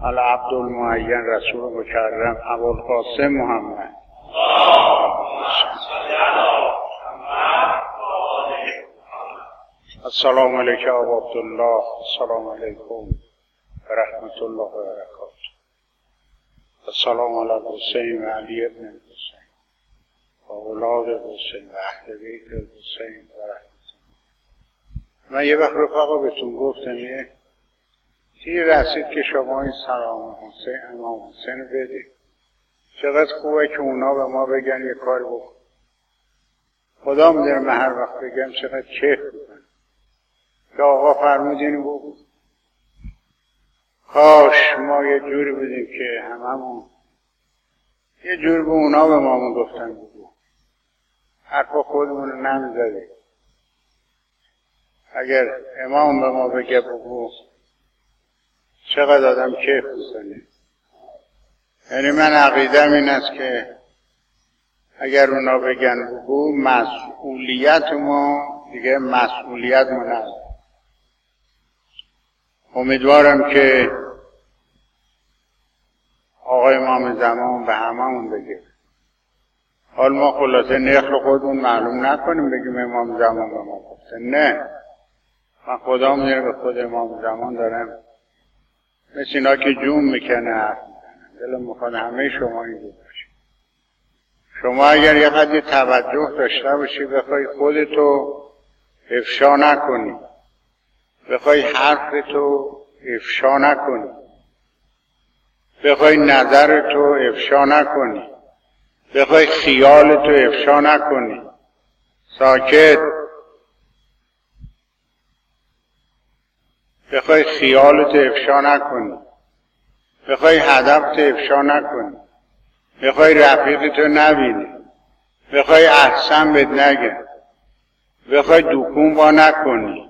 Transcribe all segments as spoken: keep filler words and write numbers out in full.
العبد المعین رسول مکرم ابوالقاسم محمد. السلام علیکم ابا عبدالله. السلام علیکم و رحمت الله و برکاته. السلام علی الحسین و علی ابن الحسین و اولاد الحسین و اهل بیت الحسین و رحمت الله. من یه وقت رفقا بهتون گفتم یه یه رسید که شما این سلام حسین امام حسین رو بدید. چقدر خوبه که اونا به ما بگن یه کار بکن. خدا میدونه من هر وقت بگم چقدر کیف بکنم که آقا فرمودین بگو. کاش ما یه جوری بودیم که هممون یه جور به اونا به ما گفتن بگو. حرفا خودمون رو نمیزدیم. اگر امام به ما بگه بگو چقدر آدم کیف بکنه. یعنی من عقیدم این است که اگر اونا بگن بگو مسئولیت ما دیگه مسئولیت ما نداره. امیدوارم که آقای امام زمان به هممون بگه. حال ما خلاصه نخل خودمون معلوم نکنیم بگیم امام زمان به ما گفته. نه، من خدا میدونه به خود امام زمان دارم مثل اینا که جون میکنه حرف میکنه. دلم میخواد همه شما اینجور باشید. شما اگر یه قدری توجه داشته باشی بخوای خودتو افشا نکنی، بخوای حرفتو افشا نکنی، بخوای نظرتو افشا نکنی، بخوای خیالتو افشا نکنی، ساکت، بخوای خیالتو افشا نکنی، بخوای هدفتو افشا نکنی، بخوای رفیقتو نبینی، بخوای احسن بهت نگن، بخوای دکون با نکنی،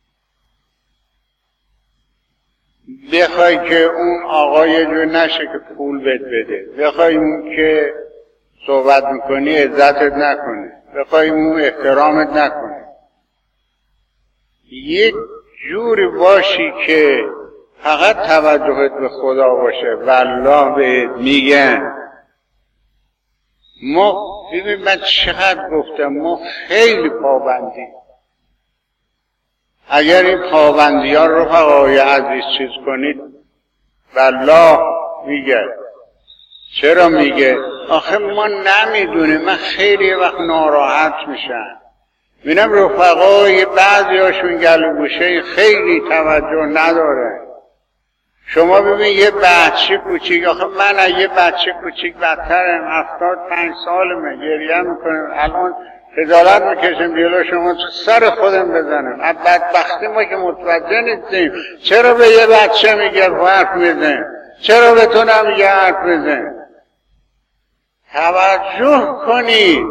بخوای که اون آقا یه جور نشه که پول بهت بده، بخوای اون که صحبت میکنی عزتت نکنه، بخوای اون احترامت نکنه، یک جوری باشی که فقط توجهت به خدا باشه. والله بهت میگن ما ببین من چقدر گفتم ما خیلی پابندی. اگر این پابندی ها رو رفقای عزیز چیز کنید والله میگه. چرا میگه؟ آخه ما نمیدونه. من خیلی وقت ناراحت میشم ببینم رفقای بعضی هاشون گلوگوشه خیلی توجه نداره. شما ببین یه بچه کوچیک، آخه من یه بچه کوچیک بدترم، هفتاد پنج سالمه، گریه میکنم، الان خجالت میکشم جلو شما تو سر خودم بزنم. از بدبختی ما که متوجه نیستیم. چرا به یه بچه میگه حرف میزن؟ چرا به تو نمیگه حرف بزن؟ توجه کنی.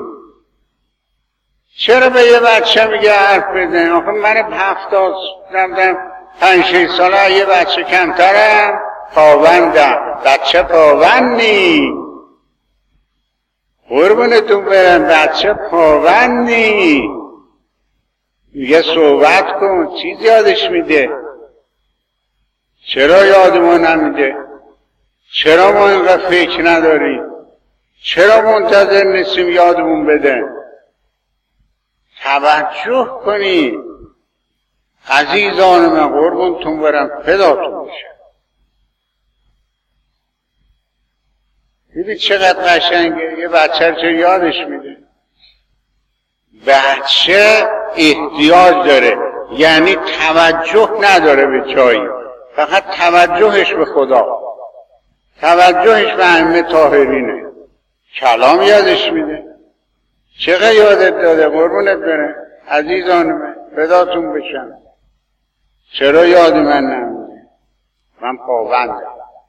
چرا به یه بچه میگه حرف بزن؟ آخه من هفتاد نمیدونم پنج شش ساله یه بچه کمترم، پابندم. بچه پابند نی، قربونتون برم، بچه پابند نی. میگه صحبت کن، چیز یادش میده. چرا یاد ما نمیده؟ چرا ما اینقدر فکر نداریم؟ چرا منتظر نیستیم یادمون بده؟ توجه کنی. عزیزان من قربونتون برم، فداتون بشم. دیدید چقدر قشنگه؟ یه بچه رو چه یادش میده؟ بچه احتیاج داره، یعنی توجه نداره به چایی، فقط توجهش به خدا، توجهش به ائمه طاهرینه. کلام یادش میده. چقدر یادت داده قربونت برم عزیزان من، فداتون بشم. چرا یاد من نمیده؟ من پابندم.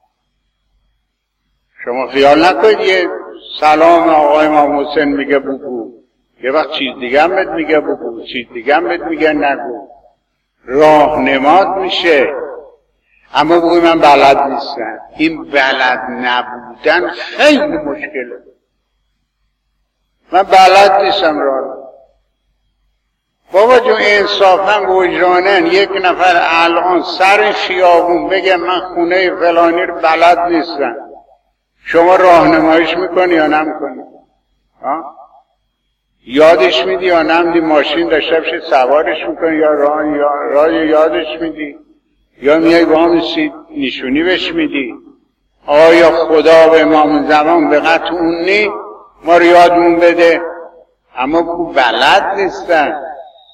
شما خیال نکنید یه سلام آقای امام حسین میگه بگو، یه وقت چیز دیگه هم بهت میگه بگو، چیز دیگه هم بهت میگه نگو. راهنمات میشه. اما بگوی من بلد نیستم. این بلد نبودن خیلی مشکله. من بلد نیستم راه. بابا جون انصافا وجدانن یک نفر الان سر خیابون بگه من خونه فلانی رو بلد نیستم، شما راهنماییش میکنی یا نمیکنی؟ ها؟ یادش میدی یا نمیدی؟ ماشین داشته بشه سوارش میکنی یا راه یا راه یادش میدی یا میای با هم نشونی بهش میدی؟ آیا خدا به امام زمان به قطع اون نی ما رو یادمون بده؟ اما بگو بلد نیستن،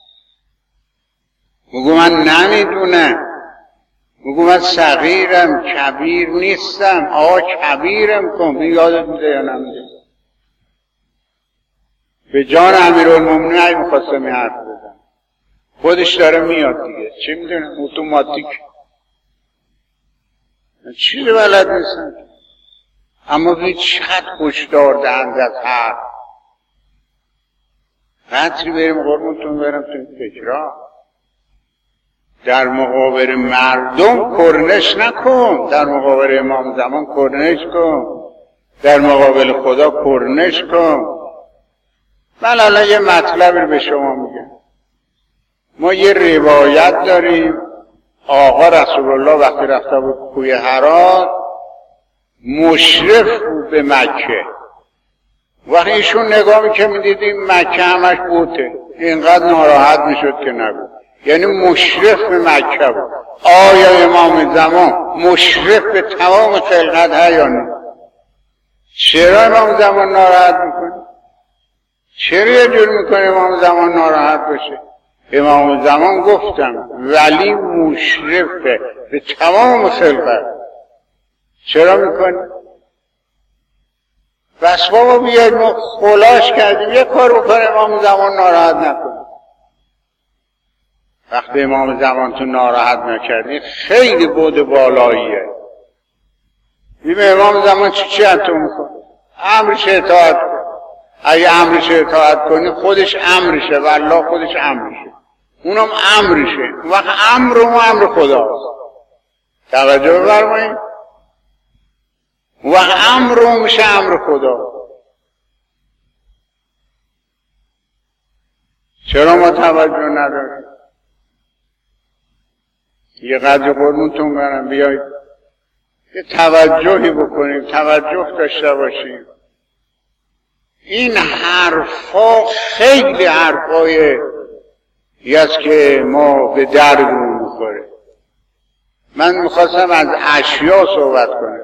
بگو من نمیدونم، بگو من صغیرم کبیر نیستم. آقا کبیرم کن، این یادت میده یا نمیده؟ به جان امیرالمومنین اگه میخواستم این حرف بزن، خودش داره میاد دیگه، چی میدونم اتوماتیک چیزی بلد نیستم. اما ببین چقدر هشدار دهنده از حرف. قطری بریم قربونتون برم تو این فکرها، در مقابل مردم کرنش نکن، در مقابل امام زمان کرنش کن، در مقابل خدا کرنش کن. من الان یه مطلبی رو به شما میگم. ما یه روایت داریم آقا رسول الله وقتی رفته بود کوی حرا مشرف بود به مکه. وقتی ایشون نگاه میکنه میدیدیم مکه همش بوته، اینقدر ناراحت میشد که نبود. یعنی مشرف به مکه بود. آیا امام زمان مشرف به تمام خلقت ها یا نه؟ چرا امام زمان ناراحت میکنه؟ چرا یه جور میکنه امام زمان ناراحت باشه؟ امام زمان گفتم ولی مشرفه به تمام خلقت. چرا میکنه؟ بس بابا بیاید ما خلاش کردیم یه کار بکنه امام زمان ناراحت نکنه. وقتی امام زمان تو ناراحت نکردی خیلی بود بالاییه. ببین امام زمان چی چی تو میکنه؟ امرش اطاعت کن. اگه امرش اطاعت کنی خودش امرشه، والله خودش امرشه، اونم امرشه. وقت امر و امر خداست. توجه بفرمایید. وقت امر و میشه امر خدا. چرا ما توجه نداریم؟ یه قدر قربونتون برم بیایید یه توجهی بکنیم، توجه داشته باشیم. این حرفا خیلی حرفای است که ما به دردمون میخوره. من میخواستم از اشیا صحبت کنم،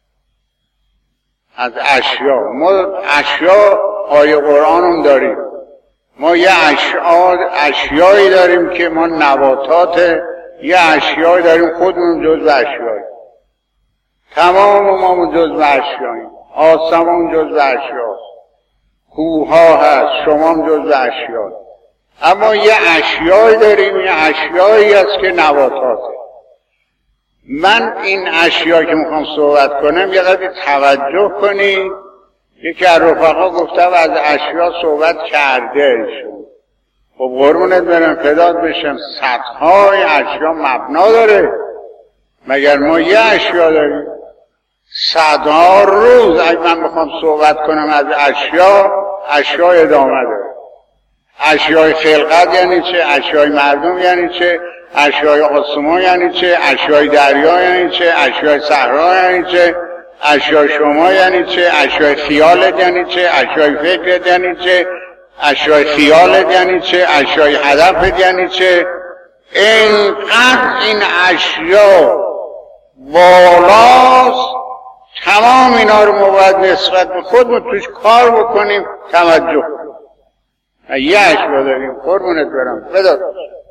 از اشیا. ما اشیا آیه قرآن هم داریم، ما یه اشیا اشیایی داریم که ما نباتات، یه اشیایی داریم خودمون جزو اشیایی، تمام ما جزو اشیاییم، آسمان جزو اشیاست، کوه ها هست، شما هم جزو اشیایی. اما یه اشیایی داریم، یه اشیایی هست که نباتاته. من این اشیا که میخوام صحبت کنم یه قدر توجه کنید. یکی از رفقا گفته و از اشیا صحبت کرده ایشون. خب قربونت برم فدات بشم، صدهای اشیا مبنا داره، مگر ما یه اشیا داریم؟ صدها روز اگه من بخوام صحبت کنم از اشیا، اشیا ادامه داره. اشیای خلقت یعنی چه؟ اشیای مردم یعنی چه؟ اشیای آسمان یعنی چه؟ اشیای دریا یعنی چه؟ اشیای صحرا یعنی چه؟ اشیای شما یعنی چه؟ اشیای خیالت یعنی چه؟ اشیای فکرت یعنی چه؟ اشیای خیالت یعنی چه؟ اشیای هدفت یعنی چه؟ اینقدر این اشیا بالاست، تمام اینا رو ما باید نسبت به خودمون توش کار بکنیم، توجه کنیم. یه اشیا داریم قربونت برم بداد.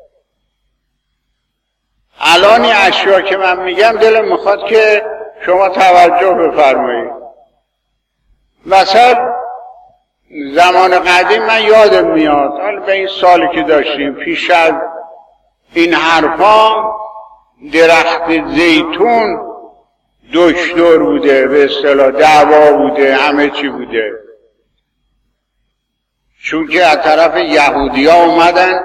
الان این اشیا که من میگم دلم میخواد که شما توجه بفرمایید. مثلا زمان قدیم من یادم میاد، حالا به این سالی که داشتیم پیش از این حرفا درخت زیتون دکتر بوده، به اصطلاح دعوا بوده، همه چی بوده. چون که از طرف یهودی ها اومدن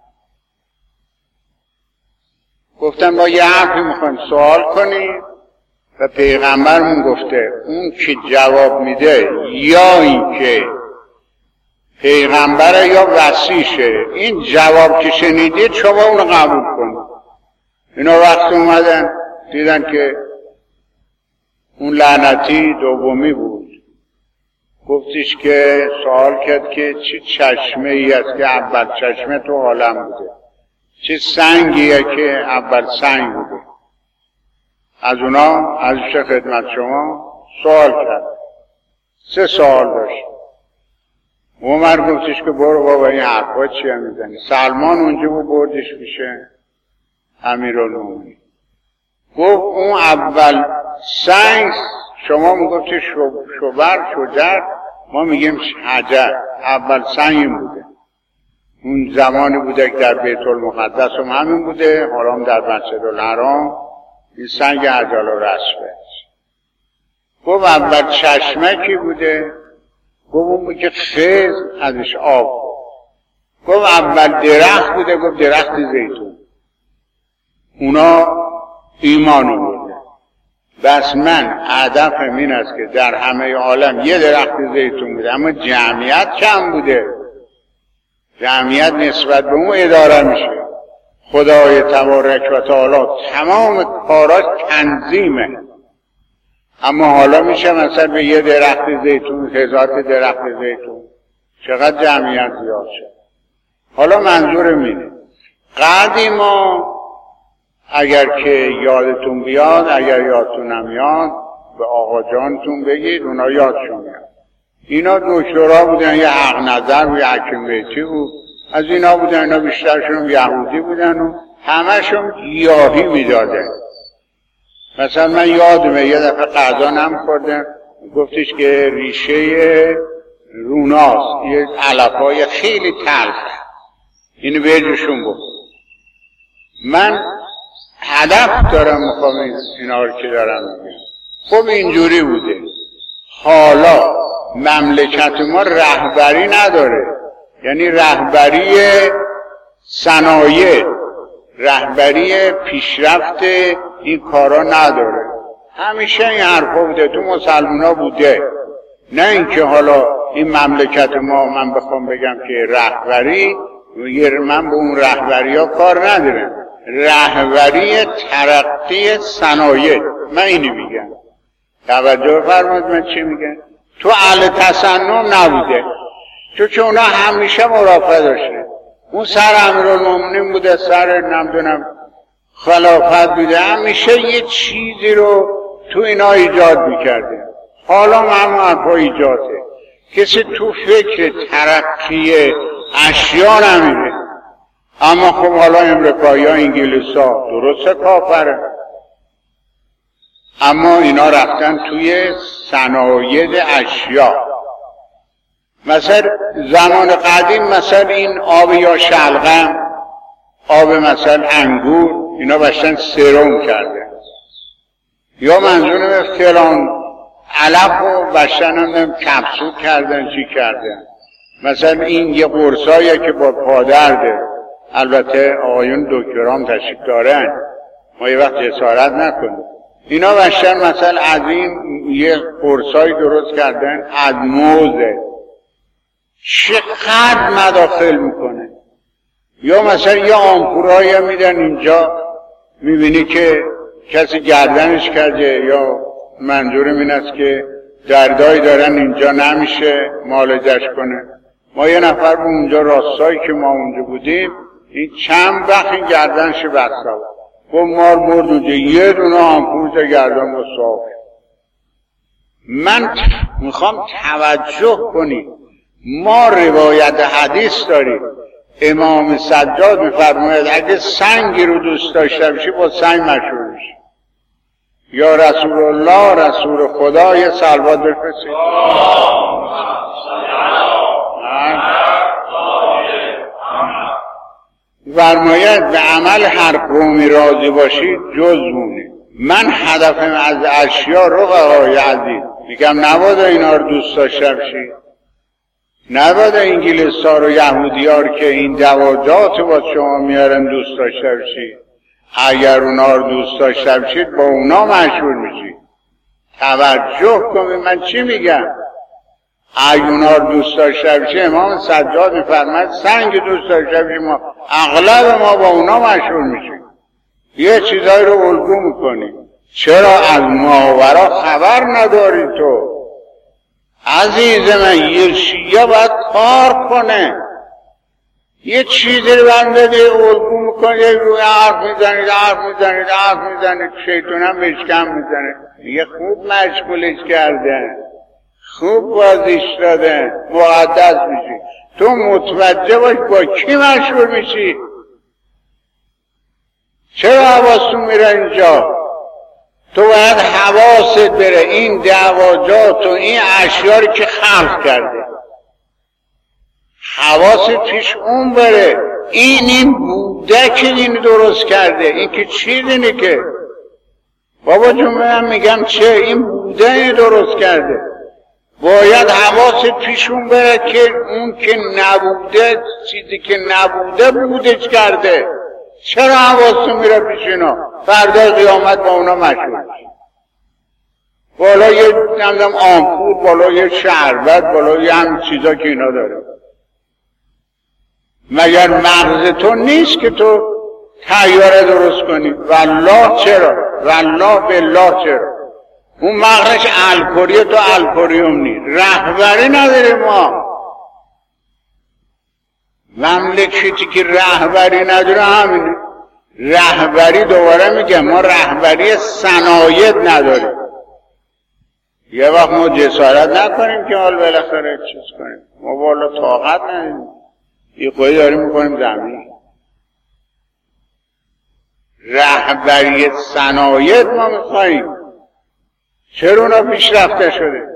گفتن ما یه حرفی میخوایم سوال کنیم و پیغمبرمون گفته اون که جواب میده یا این که پیغمبر یا وصیشه. این جواب که شنیدید شما اونو قبول کنید. اینا وقت اومدن دیدن که اون لعنتی دومی بود، گفتش که سوال کرد که چه چشمه ای است که اول چشمه تو عالم بوده، چه سنگیه که اول سنگ بوده. از اونا از خدمت شما سوال کرد. سه سوال داشت. عمر گفتش که برو بابا این حرفا چیه میزنی. سلمان اونجا بود بردش میشه امیرالمومنین. گفت اون اول سنگ شما میگفتی شوبر شجر، ما میگیم حجر. اول سنگ بوده. اون زمانی بوده که در بیت المقدس هم همین بوده، حالا هم در مسجد الحرام این سنگ حجر الرسمه. گفت اول چشمه کی بوده؟ گفت اون بود که خیز ازش آب. گفت اول درخت بوده؟ گفت درخت زیتون. اونا ایمان آورده. بس من هدفم این است که در همه عالم یه درخت زیتون بوده، اما جمعیت کم بوده. جمعیت نسبت به اون اداره میشه. خدای تبارک و تعالی تمام کاراش تنظیمه، اما حالا میشه مثلا به یه درخت زیتون هزار درخت زیتون، چقدر جمعیت زیاد شد. حالا منظورم اینه قدیما اگر که یادتون بیاد، اگر یادتون نمیاد به آقا جانتون بگید، اونا یادشون میاد. اینا دکترا بودن، یه حق نظر و یه حکیم بیتی بود، از اینا بودن. اینا بیشترشون یهودی بودن و همشون گیاهی میدادن. مثلا من یادمه یه دفعه غذا نمیخوردم، گفتش که ریشه روناست، یه علفای خیلی تلخ، اینو بهجشون بود. من هدف دارم، میخوام اینا رو که دارم میگم. خب اینجوری بوده. حالا مملکت ما رهبری نداره، یعنی رهبری صنایع، رهبری پیشرفت این کارا نداره. همیشه این حرفا بوده، تو مسلمان ها بوده. نه اینکه حالا این مملکت ما من بخوام بگم که رهبری، من به اون رهبری ها کار ندارم. رهبری ترقی صنایع، من اینی میگم. توجه فرمایید من چی میگم. تو اهل تصنع نبوده، چون که اونا همیشه مرافعه داشته. اون سر امیرالمومنین بوده، سر نمیدونم خلافت بوده، همیشه یه چیزی رو تو اینا ایجاد میکرده. حالا هم حرفا ایجاده. کسی تو فکر ترقی اشیا نمیره. اما خب حالا امریکایی ها انگلیس ها درسته کافره، اما اینا رفتن توی صنایع اشیا. مثلا زمان قدیم مثلا این آب یا شلغم، آب مثلا انگور، اینا باشن سرم کرده، یا منظورم فلان علف رو باشن هم کپسول کردن چی کردن. مثلا این یه قرصایه که با پادرده، البته آقایون دکترام تشریف دارن، ما یه وقت جسارت نکنیم. اینا باشن مثلا از این یه قرصای درست کردن از موزه، چقدر مداخل میکنه. یا مثلا یه آمپورایی میدن اینجا، میبینی که کسی گردنش کرده، یا منظورم این است که دردایی دارن اینجا نمیشه معالجش کنه. ما یه نفر به اونجا راستایی که ما اونجا بودیم، این چند وقت این گردنش بسته بود، گفت مار مرد اونجا یه دونه آمپور گردن با صاف. من میخوام توجه کنید، ما روایت حدیث داریم. امام سجاد میفرماید اگه سنگی رو دوست داشته باشی با سنگ مشهور میشی. یا رسول الله، رسول خدا، یه صلوات بفرستید. فرماید به عمل هر قومی راضی باشید جز مونه. من هدفم از اشیا رو آقای عزیز میگم نباید اینا رو دوست داشته باشید، نباید انگلیس ها رو یهودی ها رو که این دواجات با شما میارن دوست داشته باشید. اگر اونا رو دوست داشته باشید با اونا مشهور میشید. توجه کنید من چی میگم. عیونار دوست داشته باشه امام سجاد میفرماید سنگ دوست داشته باشه ما اغلب ما با اونا مشهور میشیم. یه چیزایی رو الگو میکنی. چرا از ماورا خبر نداری تو؟ عزیز من یه شیعه باید کار کنه. یه چیزی رو بنده الگو میکنه روی حرف میزنید حرف میزنید حرف میزنید شیطان هم بشکم میزنه. یه خوب مشغولش کرده خوب بازیش داده مقدس میشی. تو متوجه باش با کی مشغول میشی. چرا حواستون میره اینجا؟ تو باید حواست بره این دعواجات و این اشیاری که خلق کرده حواست پیش اون بره. این این بوده که این درست کرده. این که چی دینه که بابا جون من میگم چه این بوده این درست کرده. باید حواست پیش اون بره که اون که نبوده چیزی که نبوده بودش کرده. چرا حواست میره پیش اینا؟ فردا قیامت با اونا مشغول میشه. بالا یه نمیدونم آمپور بالا یه شربت بالا یه همین چیزا که اینا داره. مگر مغز تو نیست که تو طیاره درست کنی؟ والله چرا؟ والله بالله چرا؟ اون مغزش الکلیه تو الکلیوم نیست. رهبری نداریم ما. مملکتی که رهبری نداره همینه. رهبری دوباره میگه ما رهبری صنایع نداریم. یه وقت ما جسارت نکنیم که حال بالاخره چیز کنیم. ما والا طاقت نداریم. یه قوی داریم میکنیم زمین. رهبری صنایع ما میخواییم. چرا اونا پیشرفته شده؟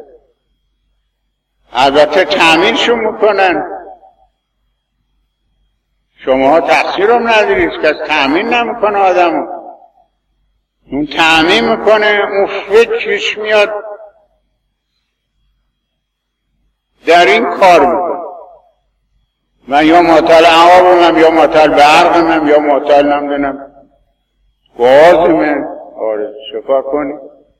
البته تأمینشون میکنن. شما تقصیر هم ندارید که از تأمین نمیکنه آدمو. اون تأمین میکنه اون فکرش میاد در این کار میکنه. من یا معطل عوامم یا معطل برقمم یا معطل نمیدونم گازمم. آره شکار کنی.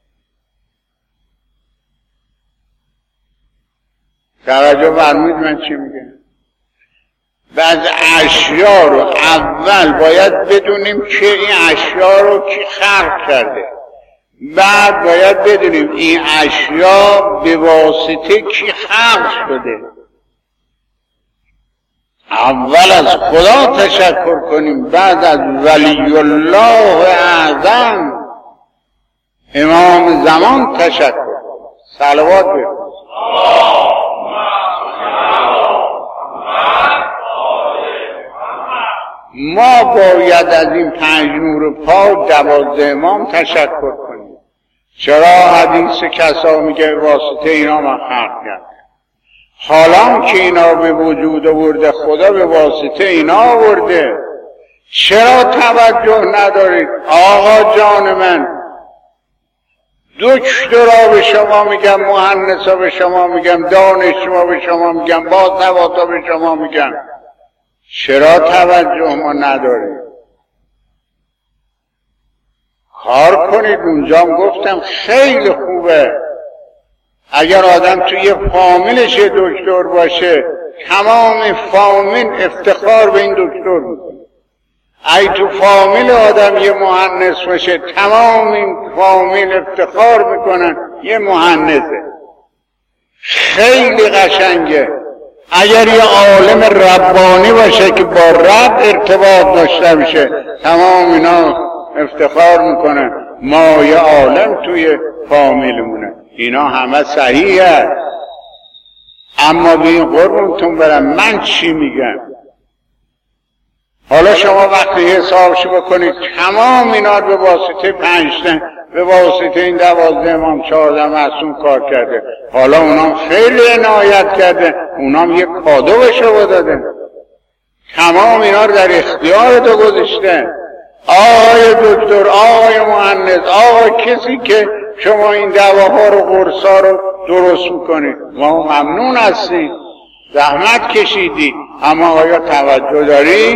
توجه فرمودید من چی میگم؟ بعض اشیا رو اول باید بدونیم که این اشیا رو کی خلق کرده. بعد باید بدونیم این اشیا به واسطه کی خلق شده. اول از خدا تشکر کنیم بعد از ولی الله اعظم امام زمان تشکر. صلوات بفرستید. ما باید از این پنج نور پاک دوازده امام تشکر کنیم. چرا حدیث کسا میگه واسطه اینا من خلق کرد. حالا که اینا به وجود آورده خدا به واسطه اینا آورده. چرا توجه ندارید؟ آقا جان من دکترا به شما میگم مهندسا به شما میگم دانشجوها به شما میگم بازنواتا به شما میگم چرا توجه ما نداریم؟ کار کنید. اونجام گفتم خیلی خوبه اگر آدم توی فامیلش دکتر باشه تمام فامیل افتخار به این دکتر میکنه. ای تو فامیل آدم یه مهندس باشه تمام این فامیل افتخار میکنن یه مهندسه. خیلی قشنگه. اگر یه عالم ربانی باشه که با رب ارتباط داشته باشه تمام اینا افتخار میکنن ما یه عالم توی فامیلمونه. اینا همه صحیحه. اما به این قربونتون برم من چی میگم؟ حالا شما وقتی حسابشو بکنید تمام اینا به واسطه پنجتن به واسطه این دوازده امام چهارده معصوم کار کرده. حالا اونام خیلی عنایت کرده. اونام یک کادو به شما داده. تمام اینا رو در اختیار تو گذاشته. آقای دکتر، آقای مهندس، آقای کسی که شما این دواها رو قرصا رو درست میکنید ما ممنون هستیم. زحمت کشیدی. اما آیا توجه داری؟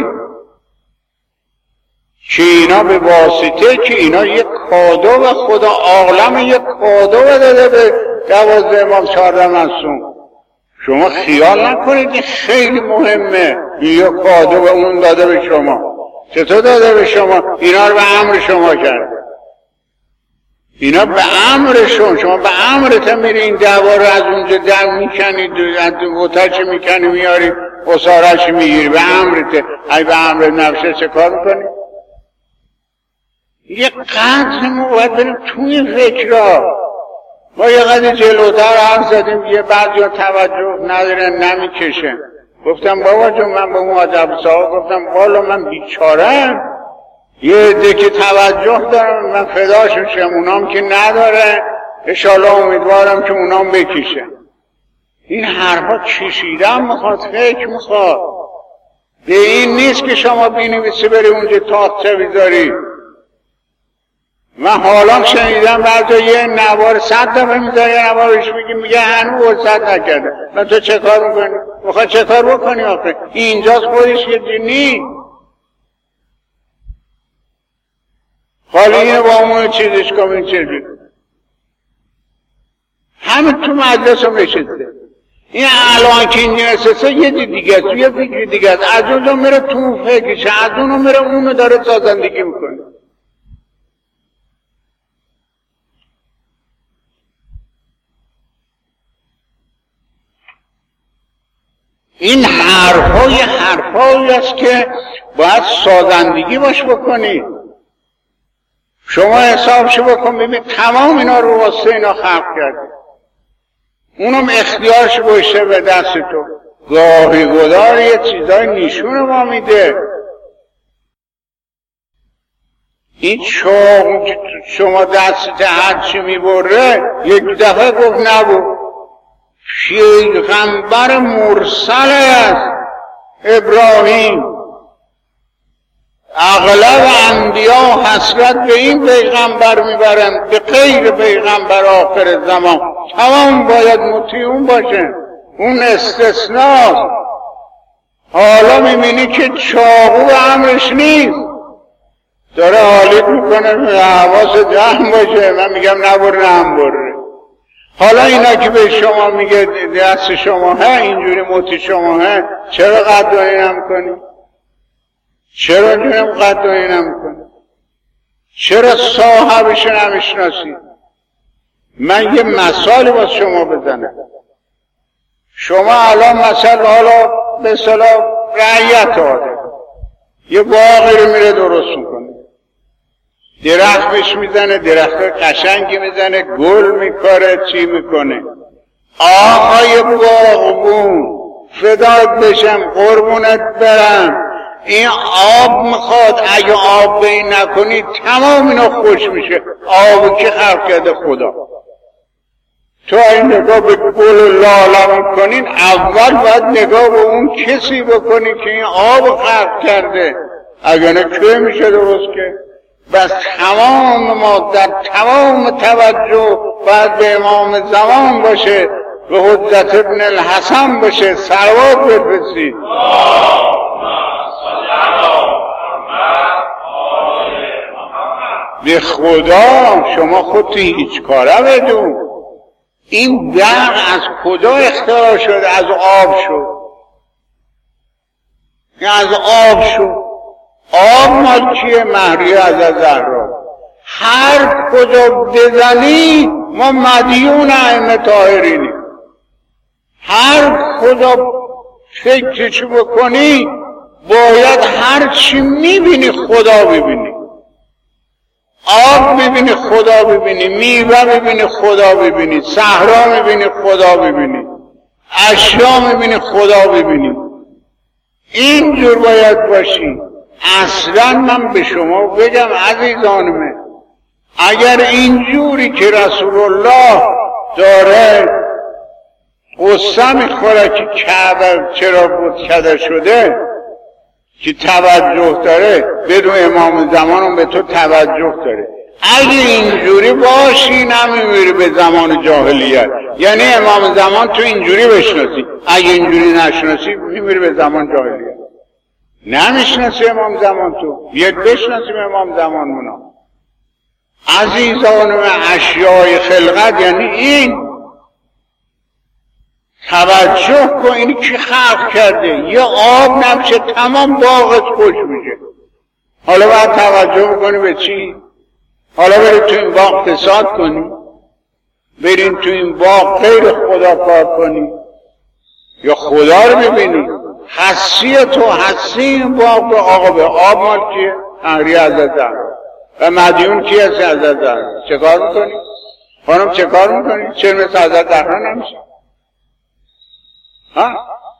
که اینا به واسطه که اینا یک کادو و خدا عالم یک کادو داده به دوازده امام چهارده معصوم. شما خیال نکنید که خیلی مهمه یا کادو به اون داده به شما. چطور داده به شما؟ اینا رو به امر شما کرده. اینا به امرشون، شما به امرت میری این دعوا رو از اونجا در میکنید، وطرچ میکنی میاری اصارش میگیری، به امرت. ای به امر نفشه چه کار میکنی؟ یه قدر ما باید بریم توی فکر را. ما یه قدر جلوتر حرف زدیم، یه بعضی ها توجه ندارن نمیکشن. گفتم بابا جون، من به مؤدب صاحب گفتم والا من بیچارم، یه عده که توجه دارم من فداشون شم، اونام که نداره انشالله امیدوارم که اونام بکشن. این حرفا کشیدن میخواد، فکر میخواد. به این نیست که شما بینویسی بری اونجا تاخچه بیداری. من حالا شنیدم بعد یه نوار صد دفعه میذاره، یه نوارش میگه میگه هنو وسط نکرده. من تو چه کار میکنی؟ میخواد چه کار بکنی آخه؟ اینجاست خودش یه دینی. حالا اینو با همون چیزش کن این چیزی همه تو مجلس هم نشسته. این الان که اینجا نشسته یه دیگه است، یه فکر دیگه است. از اونجا میره تو فکرش، از اونو میره اونو داره سازندگی میکنه. این حرفای حرفایی است که باید سازندگی باش بکنی. شما حسابشو بکن ببین تمام اینا رو واسه اینا خلق کرده، اونم اختیارش باشه به دست تو. گاهی گدار یه چیزای نشون ما میده. این چاقو که شما دستت هرچی میبره یک دفعه گفت نبود. پیغمبر مرسل است ابراهیم. اغلب انبیا حسرت به این پیغمبر میبرند، به غیر پیغمبر آخر زمان تمام باید مطیعون باشه، اون استثناست. حالا میبینی که چاقو امرش نیست، داره حالیت میکنه حواس جمع باشه. من میگم نبره هم بره. حالا اینا که به شما میگه دست شما ها اینجوری مطیع شما ها، چرا قدردانی نمیکنی؟ چرا جنم قدردانی نمیکنی؟ چرا صاحبش نمیشناسی؟ من یه مثالی باز شما بزنم. شما الان مثلا حالا به اصطلاح رعیت آده یه باغی رو میره درست میکنه، درخت بهش میزنه، درخت قشنگی میزنه، گل میکاره، چی میکنه. آقای باغبون فدات بشم قربونت برم، این آب میخواد، اگه آب به این نکنی تمام اینا خوش میشه. آب که خلق کرده خدا. تو این نگاه به گل و لاله میکنین، اول باید نگاه به اون کسی بکنی که این آب خلق کرده. اگه نه که میشه درست که؟ بس تمام ما در تمام توجه باید به امام زمان باشه، به حجت ابن الحسن باشه، صلوات بفرستید. به خدا شما خودت هیچ کاره بدون. این برق از کجا اختراع شده؟ از آب شد. از آب شد. آب مال کیه؟ مهریه از زهرا. هر کجا بزنی ما مدیون ائمه طاهرینیم. هر کجا فکرشو بکنی باید هر چی میبینی خدا ببینی. آب ببینی خدا ببینی، میوه ببینی خدا ببینی، صحرا ببینی خدا ببینی، اشیا ببینی خدا ببینی. اینجور باید باشی. اصلا من به شما بگم عزیزان من، اگر اینجوری که رسول الله داره قصه میخوره که کعبه چرا بتکده شده که توجه داره، بدون امام زمانم به تو توجه داره. اگه اینجوری باشی نمیمیری به زمان جاهلیت، یعنی امام زمان تو اینجوری بشناسی. اگه اینجوری نشناسی میمیری به زمان جاهلیت. نمیشناسی امام زمان تو، بیاد بشناسیم امام زمان منا. عزیزان و اشیای خلقت یعنی این توجه کن اینی کی خلق کرده. یه آب نمیشه تمام باغت خوش میشه. حالا باید توجه بکنی به چی؟ حالا برید تو این باغ فساد کنی، برید تو این باغ غیر خدا کار کنی یا خدا رو ببینی. حسی تو حسی این باغ به آقا به آب مال کیه؟ تنگری حضرت زهرا. و مدیون کی هستی حضرت زهرا؟ چه کار میکنی؟ خانم چه کار میکنی؟ چرا مثل حضرت زهرا نمیشه؟ ها؟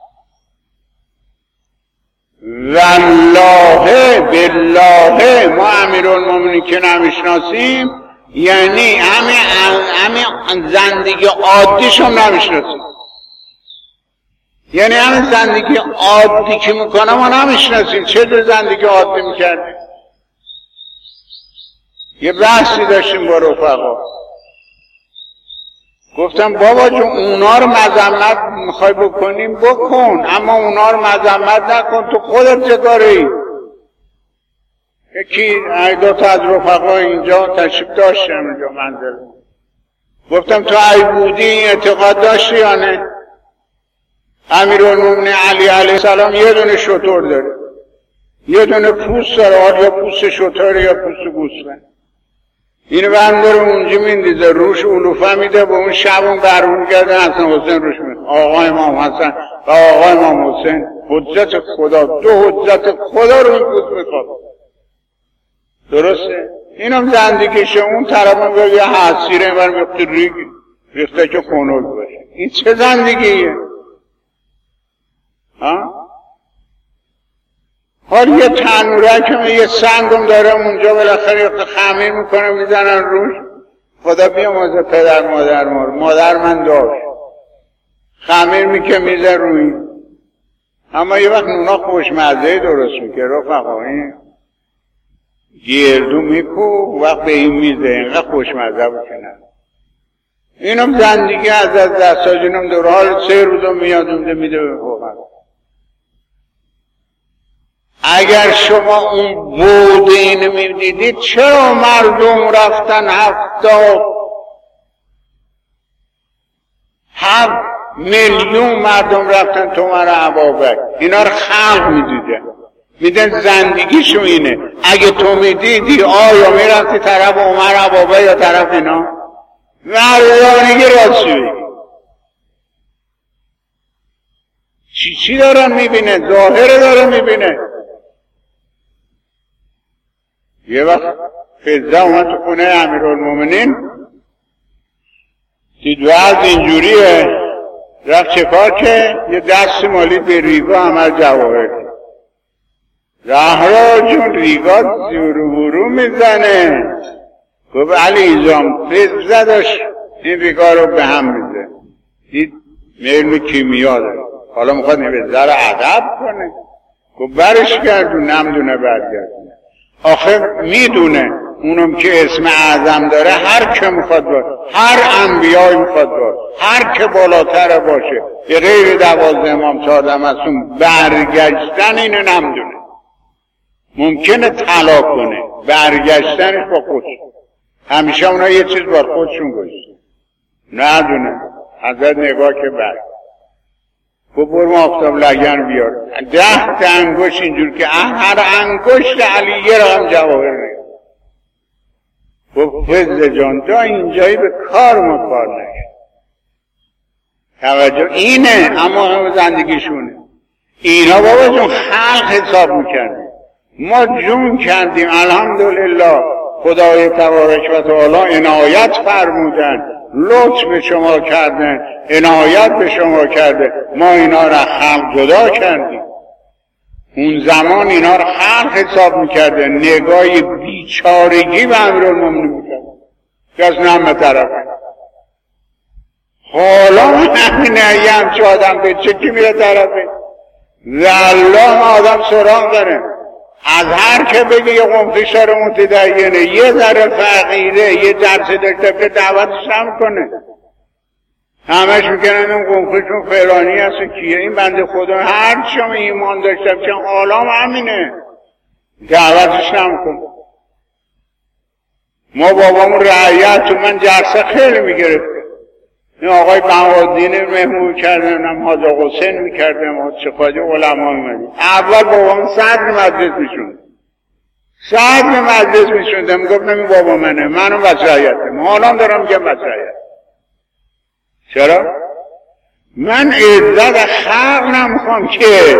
والله بالله ما امیرالمومنین که نمیشناسیم، یعنی همین همین زندگی عادیش هم نمیشناسیم. یعنی همین زندگی عادی که میکنه ما نمیشناسیم. چه جور زندگی عادی میکردیم؟ یه بحثی داشتیم با رفقا، گفتم بابا جون اونا رو مذمت میخوای بکنیم بکن، اما اونا رو مذمت نکن، تو خودت چه کاری؟ یکی دو تا از رفقا اینجا تشریف داشتم اینجا منزل، گفتم تو ای بودی این اعتقاد داشتی یا نه؟ امیرالمومنین علی علیه السلام یه دونه شتر داره، یه دونه پوست داره، آر یا پوست شتر یا پوست گوسفند. اینو برم داره اونجا میندیزه روش علوفه میده، به اون شب اون برمون کرده حسن حسین روش میده، آقا امام حسن و آقا امام حسین حجت خدا، دو حجت خدا رو این پوست میخواد. درسته؟ اینم زندگیشه. اون طرف هم بگه حسیره این برم یختی ریگ ریخته که خونول باشه. این چه زندگیه؟ ها؟ حال یه تنورک هم یه سنگم داره اونجا بالاخره یه خمیر میکنه میزنن روش. خدا بیامرزه پدر مادر ما، مادر من داشت خمیر میکه میزه روی، اما یه وقت نونا خوشمزه درست میکه رفقا، این گردو میکو وقت به این میزه اینقدر خوشمزه بکنن. اینم زندگی از از دستاج، اینم دور حال سه روزم میاد اونده میده به فوقن. اگر شما اون بود اینو میدیدید، چرا مردم رفتن هفتا هفت میلیون مردم رفتن تو مرا عبابک؟ اینا رو خلق میدیدن، میدن زندگیشو اینه. اگه تو میدیدی آیا میرفتی طرف عمر عبابک یا طرف اینا؟ مردانگی راستی بگی چی چی دارن میبینه؟ ظاهره داره میبینه. یه وقت فضه اومد تو خونه امیرالمومنین، دید وضع اینجوریه، رفت چه کار که یه دست مالید به ریگا عمل جواهر. زهرا جون ریگا زورو برو میزنه. گفت علی جان فضه داشت این ریگا رو به هم میزه. دید علم کیمیا داره، حالا میخواد به ذره ادب کنه. گفت برش گردون، نمیدونه برگردونه. آخه میدونه اونم که اسم اعظم داره هر که میخواد باشه، هر انبیایی میخواد باشه، هر که بالاتر باشه به غیر دوازده امام چهارده معصوم برگشتن اینو نمیدونه. ممکنه طلاق کنه، برگشتنش با خودش همیشه اونا یه چیز بار خودشون گذاشته ندونه. حضرت نگاه که برد گفت برو ما آفتاب لگن بیار، ده تا انگوش اینجور که هر انگشت علی یه رقم جواهر نگه. گفت فضل جان تا اینجایی به کار ما کار نشد. توجه اینه، اما همه زندگیشونه. اینا بابا جون خلق حساب میکردیم، ما جون کردیم. الحمدلله خدای تبارک و تعالی عنایت فرمودن، لطف به شما کردن، عنایت به شما کرده، ما اینا را خلق جدا کردیم. اون زمان اینا را خلق حساب میکرده، نگاه بیچارگی به امیرالمومنین میکرده که از نمه طرفه. حالا همینه یه همچه آدم به چه کی میره طرفه؟ والله آدم سراغ داره. از هر که بگه یه قمخی شر متدینه، یه ذره فقیره، یه درس داشته که دعوتش هم کنه، همش میکنن اون قمخیشون فلانی هست کیه این بنده خدا، هر چم ایمان داشته بچن آلام همینه، دعوتش هم کنه. ما بابامون رعیت تو من جرسه خیلی میگرفته، این آقای بهاءالدین مهمون کرده، نم حاج حسین میکرده، ما چه خواهد علما میمدیم. اول بابام صدر مجلس میشوند، صدر مجلس میشوندم، میگفتم این بابا منه، منو وصیتم، حالا دارم میگم وصیت. چرا؟ من عزت خلق نمیخوام که.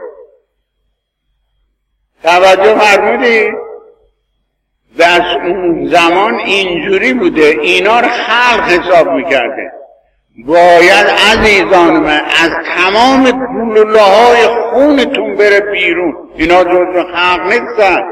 توجه فرمودی؟ در اون زمان اینجوری بوده، اینا رو خلق حساب میکرده. باید عزیزان من از تمام گلوله های خونتون بره بیرون، اینا جزو خلق نیستن.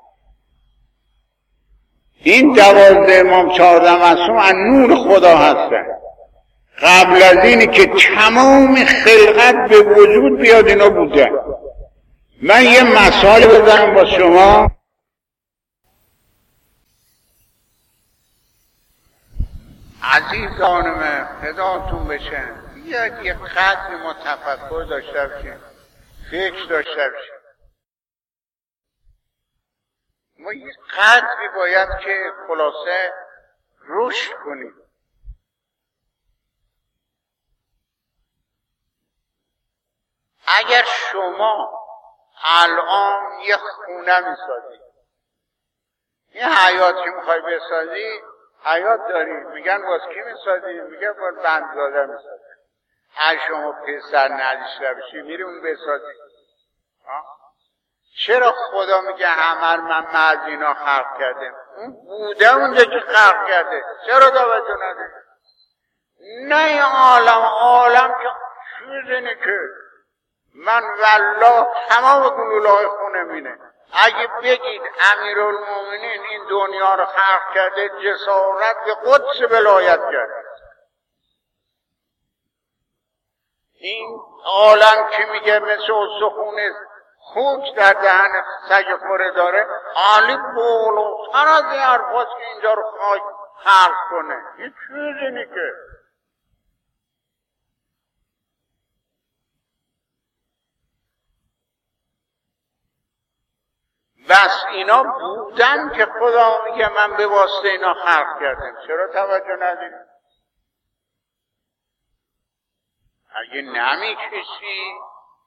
این دوازده امام چهارده معصوم از نور خدا هستن. قبل از اینی که تمام خلقت به وجود بیاد اینا بوده. من یه مثال بزنم با شما. عزیزان من خداتون بشن، بیاد یه قدر ما تفکر داشته باشیم، فکر داشته باشیم. ما یه قدری باید که خلاصه رشد کنیم. اگر شما الان یه خونه میسازی، یه حیاتی میخوای بسازی، حیات داری، میگن باز کی میسازی؟ میگن باز بندزاده میسازی. هر شما پسر نداشته باشی میری اون بسازی. چرا خدا میگه همه من مرد اینا خلق کرده؟ اون بوده اونجا که خلق کرده، چرا توجه نداری؟ نه این عالم عالم که چیزینه که من والله تمام گلوله‌های خونه مینه. اگه بگید امیرالمومنین این دنیا رو خلق کرده، جسارت به قدس ولایت کرده. این عالم که میگه مثل سخون خوک در دهن سگ خوره داره، عالی بالاتر از این حرفاست که اینجا رو خاک خلق کنه. این چیزی نی که بس اینا بودن که خدا میگه من به واسطه اینا خلق کردم. چرا توجه ندید؟ اگه نمیکشی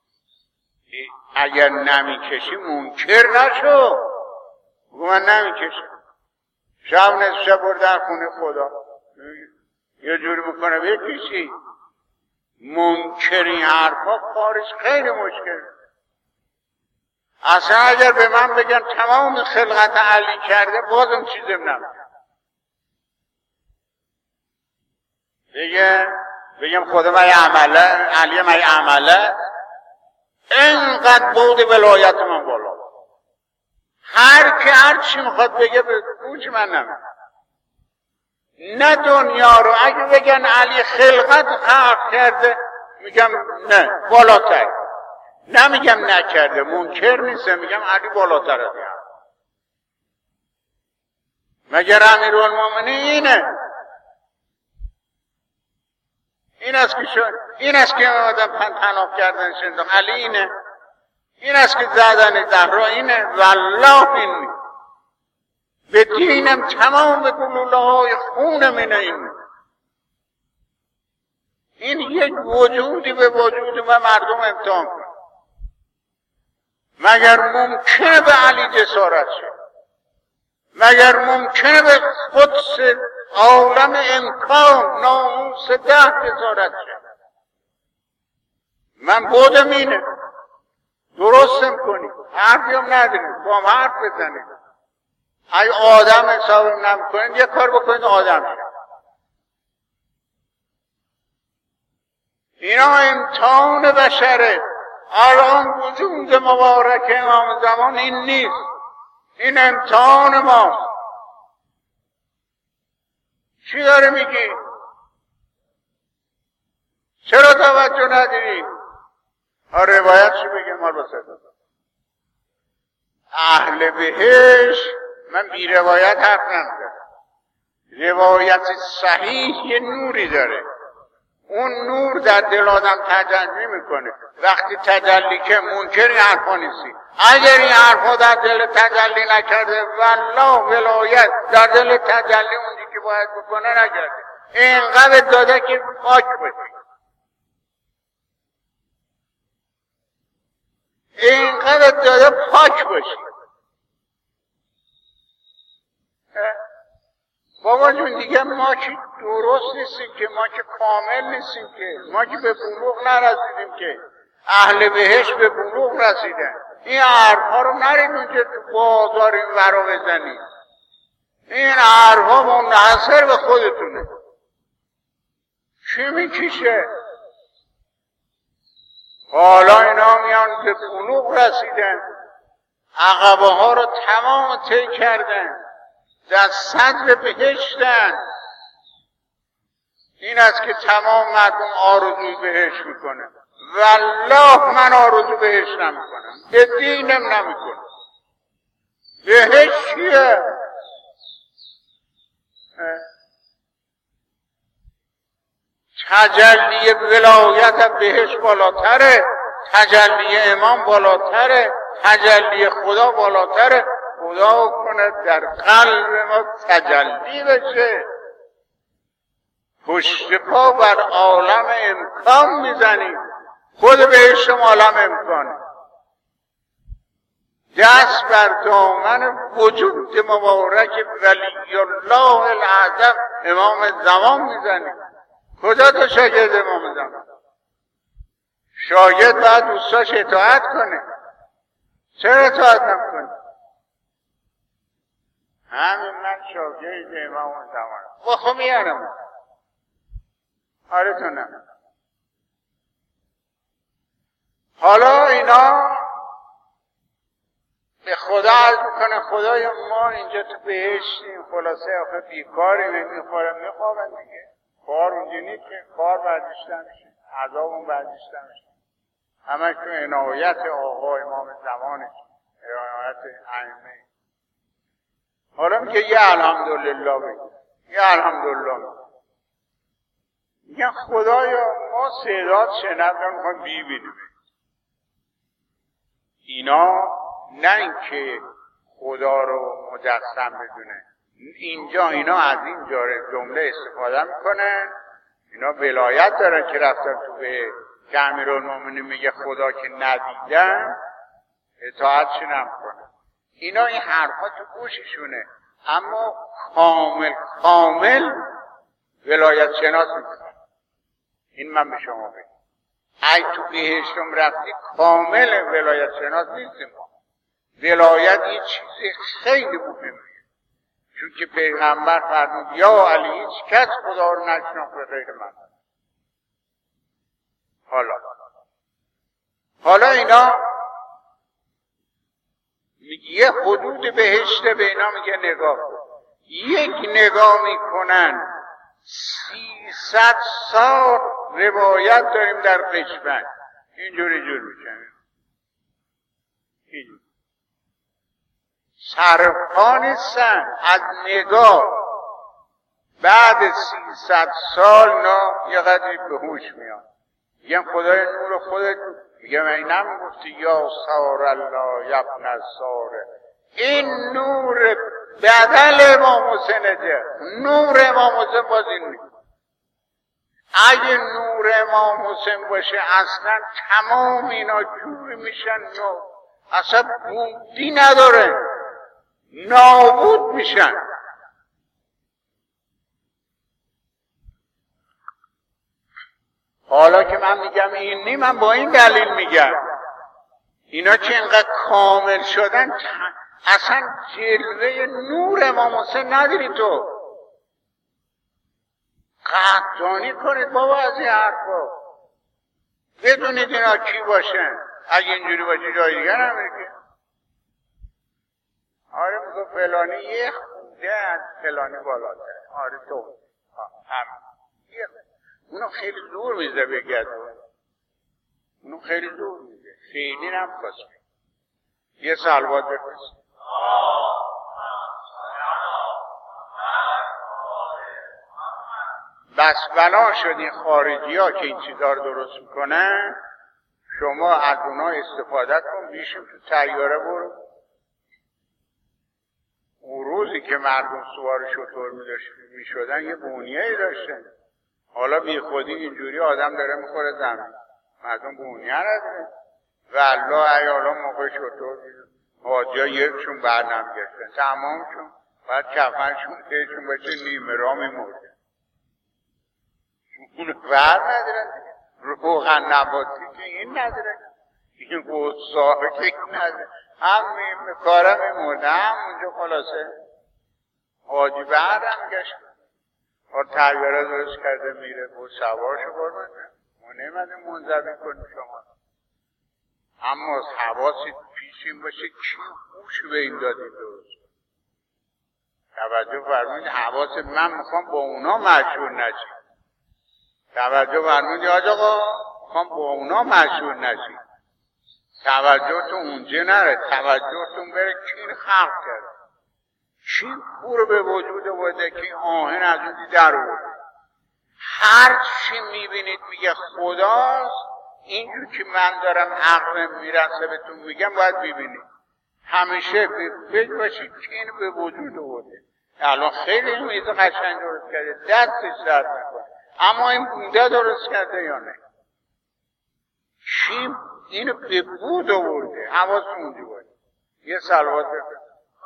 اگر نمیکشی منکر نشو. من نمیکشم، شب نصف شب بردن خونه خدا یه جوری میکنه بکشی. منکر این حرفا کارش خیلی مشکل. اصلا اگر به من بگن تمام خلقت علی کرده، بازم چیزم نمیگم. دیگه بگم خدا من عمله، علی من عمله، اینقدر بود ولایت من بالا. هر که هر چی میخواد بگه به گوش من نمیگم. نه دنیا رو اگه بگن علی خلقت خلق کرده، میگم نه بالاتر. نمیگم نکرده، منکر نیستم، میگم علی بالاتر از این. مگر امیرالمومنین اینه؟ این است که شد، این است که آدم پناه کردن شد، علی اینه. این است که زدن زهرا اینه. والله این به دینم تمام گلوله های خونم اینه. این این یک وجودی به وجود و مردم امتحان کنه. مگر ممکنه به علی جسارت شد؟ مگر ممکنه به قدس عالم امکان ناموس ده جسارت شد؟ من بودم اینه. درستم کنی، حرفی هم نداریم، با هم حرف بزنیم. اگه آدم حساب نمی کنید یه کار بکنید آدم شد. اینا امتحان بشره. الان وجود مبارک امام زمان این نیست، این امتحان ماست. چی داره میگی؟ چرا توجه نداری؟ روایت چی بگه ما رو صدا؟ اهل بهش، من بی روایت حرف نمیزنم. روایت صحیح یه نوری داره، اون نور در دل آدم تجلی میکنه. وقتی تجلی که منکر این حرفا نیستی. اگر این حرفا در دل تجلی نکرده، والله ولایت در دل تجلی اونی که باید بکنه نکرده. اینقدر داده که پاک باشی، اینقدر داده پاک باشی. بابا جون دیگه ما که درست نیستیم که، ما که کامل نیستیم که، ما که به بلوغ نرسیدیم که، اهل بهشت به بلوغ رسیدن. این حرفا رو نرید اونجا تو بازار این ورا بزنید، این حرفا منحصر به خودتونه. چی میکشه؟ حالا اینا میان به بلوغ رسیدن، عقبه ها رو تمام طی کردن، در صدر بهشتن. این است که تمام مردم آرزوی بهشت میکنه. والله من آرزو بهشت نمیکنم، به دینم نمیکنم. بهشت چیه؟ تجلی ولایت بهشت بالاتره، تجلی امام بالاتره، تجلی خدا بالاتره. خدا کنه در قلب ما تجلی بشه، پشت پا بر عالم امکان میزنیم. خود بهشتم عالم امکانه. دست بر دامن وجود مبارک ولی الله الاعظم امام زمان میزنیم. کجا تو شاگرد امام زمان؟ شاگرد باید دوستاش اطاعت کنه. چرا اطاعت نکنه؟ همین من شاگرد امام زمان بخو میارم. آره تو نه. حالا اینا به خدا عرض میکنه خدای ما اینجا تو بهشتیم، خلاصه آخه بیکاریم، میخورم میخوابن دیگه. کار اونجا نیست که، کار برداشتن میشه، عذابون برداشتن میشه. همش تو عنایت آقا امام زمانش، عنایت ائمه. حالا میگه یه الحمدلله بگید، یه الحمدلله بگید. میگن خدایا ما صدات شنبدن میخوایم بیبینیم. اینا نه اینکه خدا رو مجسم بدونه، اینجا اینا از این جمله استفاده میکنن. اینا ولایت دارن که رفتن تو به که امیرالمومنین میگه خدا که ندیدن اطاعتش نمیکنن. اینا این حرفا تو گوششونه، اما کامل کامل ولایت شناس میکنن. این من به شما بگم، ای تو بهشتم رفتی کامل ولایت شناس نیستیم ما. ولایت یه چیز خیلی مهمه، چون که پیغمبر فرمود یا علی هیچ کس خدا رو نشناخت به غیر من. حالا حالا اینا میگه یه حدود بهشت به اینا میگه نگاه کن. یک نگاه میکنن سیصد سال روایت داریم در قشبن اینجوری جور میکنن، اینجوری صرفا نیستن از نگاه. بعد سیصد سال نه یه قدری به هوش میان، میگن خدای نور خودت. میگم این نمیگفتی یا سار الله یبن ساره، این نور بدل امام حسینه، نور امام حسین باز این نیست. اگه نور امام حسین باشه اصلا تمام اینا جوری میشن نو اصلا بودی نداره، نابود میشن. حالا که من میگم این نی، من با این دلیل میگم اینا که اینقدر کامل شدن اصلا جلوه نور امام حسین نداری تو. قدردانی کنید بابا از این حرفا، بدونید اینا کی باشن. اگه اینجوری باشه جای دیگر نمیگه. آره میگه فلانی یه خونده از فلانی بالاتر. آره تو هم اونو خیلی دور میزه بگرد، اونو خیلی دور میزه، خیلی نمیخواست. یه سلوات بکرست. بس بنا شد این خارجی ها که این چیزا رو درست میکنن. شما از اونا استفاده کن، بیشون تو تیاره برو. اون روز روزی که مردم سوار شتر می شدن یه بونیه‌ای داشتن. حالا بی خودی اینجوری آدم داره میخوره زمین، مردم بونیه نداره. و الله ایالا موقع شتر حاجی ها یکشون برنم گشتن، تمامشون باید کفنشون تهشون باشه نیمه را میمرده. اون بر ندارن دیگه. روغن نباتی که این نداره، این قصه که این نداره، هم می کاره میمرده، هم اونجا خلاصه حاجی برنم گشتن. اور تغییره درست کرده میره با سوارشو برمده ما نمیده منظبی کنی شما. اما حواست پیشین باشه کی خوش به این دادی درست توجه فرمونید. حواست من میخوام با اونا مشهور نشی، توجه فرمونید. آج آقا میخوام با اونا مشهور نشی، توجهتون اونجا نره، توجهتون بره کی این خلق کرده، چی پور به وجود آورده که این آهن از اون در آورده. هر چی میبینید میگه خداست، اینجور که من دارم عقلم میرسه بهتون میگم باید ببینید، همیشه فکر باشید که اینو به وجود آورده. الان خیلی میز قشنگ درست کرده، دستش درد میکنه، اما این بوده درست کرده یا نه؟ چی اینو به بود آورده؟ حواستون اونجا باید یه صلوات بکنید.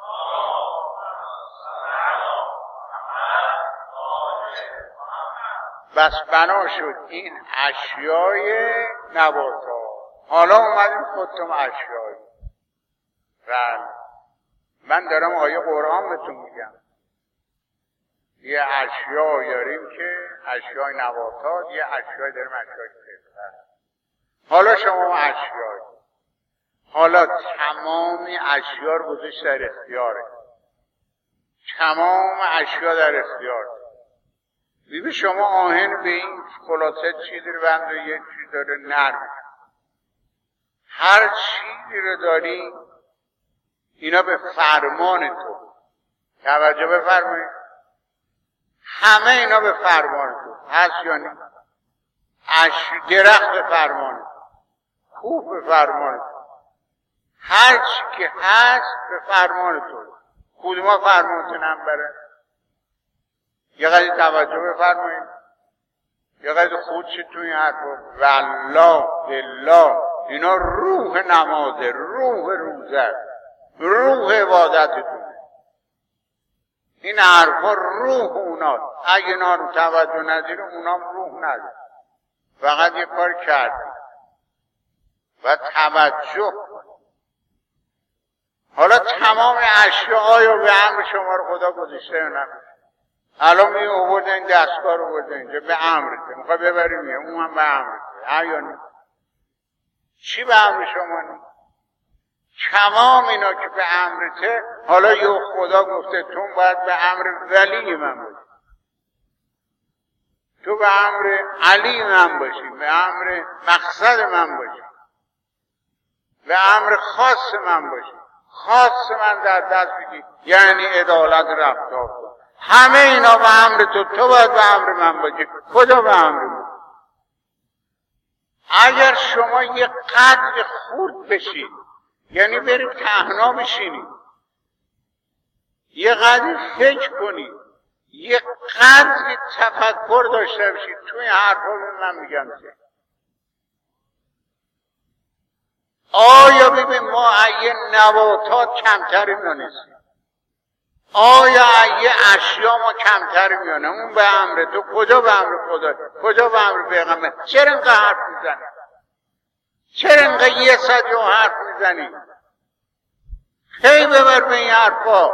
بس بنا شد این اشیای نباتا. حالا اومدیم خودتون اشیایی. بله من دارم آیه قرآن بهتون میگم. یه اشیایی داریم که اشیای نباتات، یه اشیایی داریم اشیای فطرت. حالا شما اشیایی، حالا تمام اشیا رو گذاشت در اختیاره، تمام اشیا در اختیار. بیبی شما آهن به این خلاصه چیزی رو بند و یه چیز داره نرم، هر چیزی رو داری اینا به فرمان تو. توجه بفرمایید، همه اینا به فرمان تو هست یا نه؟ اش درخت به فرمان تو، کوه به فرمان تو، هر چی که هست به فرمان تو. کدوما فرمان تو نمیبره؟ یه قدری توجه بفرمایید، یه قدری خود شد تو این حرف. والله بالله اینا روح نمازه، روح روزه، روح عبادتتونه. این حرفا روح اونا، اگه اینا رو توجه نداره اونا روح نداره. فقط یه کار کردی و توجه. حالا تمام اشیاء و به امر شما رو خدا گذاشته یا نه؟ الان می آورده این دستگاه رو برده اینجا به امرته، میخوای ببری میه اون هم به امرته. آیا نه؟ چی به امر شما نه؟ تمام اینا که به امرته. حالا یه خدا گفته تو باید به امر ولی من باشی، تو به امر علی من باشی، به امر مقصد من باشی، به امر خاص من باشی. خاص من در دست بگی یعنی عدالت رفتار کن. همه اینا به امر تو، تو باید به امر من باشی. خدا به امر من. اگر شما یه قدر خورد بشید، یعنی برید تنها بشینید، یه قدر فکر کنید، یه قدر تفکر داشته باشید تو این حرفا من میگم که آیا ببین ما ایه نباتات کمتر میانستیم، آیا ایه اشیا ما کمتر میانه؟ اون به امر تو، کجا به امر خدا، کجا به امر پیغمبر؟ چرا اینقدر حرف میزنی؟ چرا اینقدر یه صد یا حرف میزنی؟ خیلی ببر به این حرفا.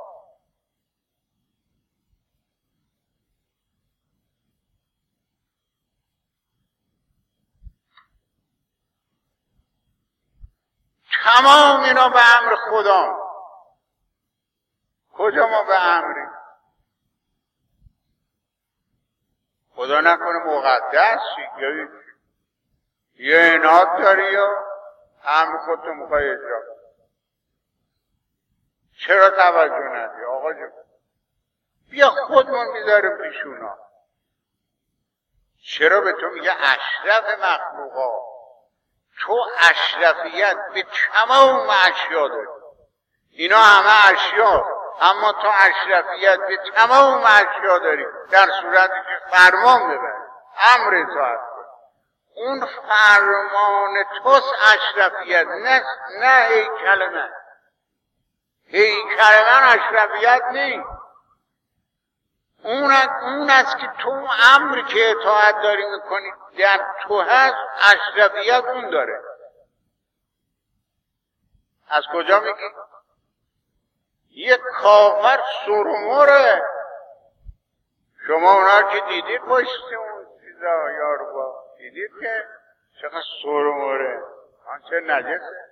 تمام اینا به امر خدا. کجا ما به امری؟ خدا نکنه مقدس شی یا یه اناد داری یا امر خودتو میخوای اجرا کنی. چرا توجه ندی آقا جون؟ بیا خودمون میذاریم پیشونا. چرا به تو میگه اشرف مخلوقات؟ تو اشرفیت به تمام اشیا داری. اینا همه اشیا، اما تو اشرفیت به تمام اشیا داری در صورتی که فرمان ببری، امر اطاعت کن. اون فرمان توست اشرفیت، نه نه هیکل من. هیکل من اشرفیت نیست. اون اون است که تو امر که اطاعت داری میکنی در تو هست، اشرفیت اون داره. از کجا میگی؟ یک کافر سرموره. شما اونا که دیدید پشت اون چیزا یارو دیدید که چقدر سرموره، آن چه نجسه،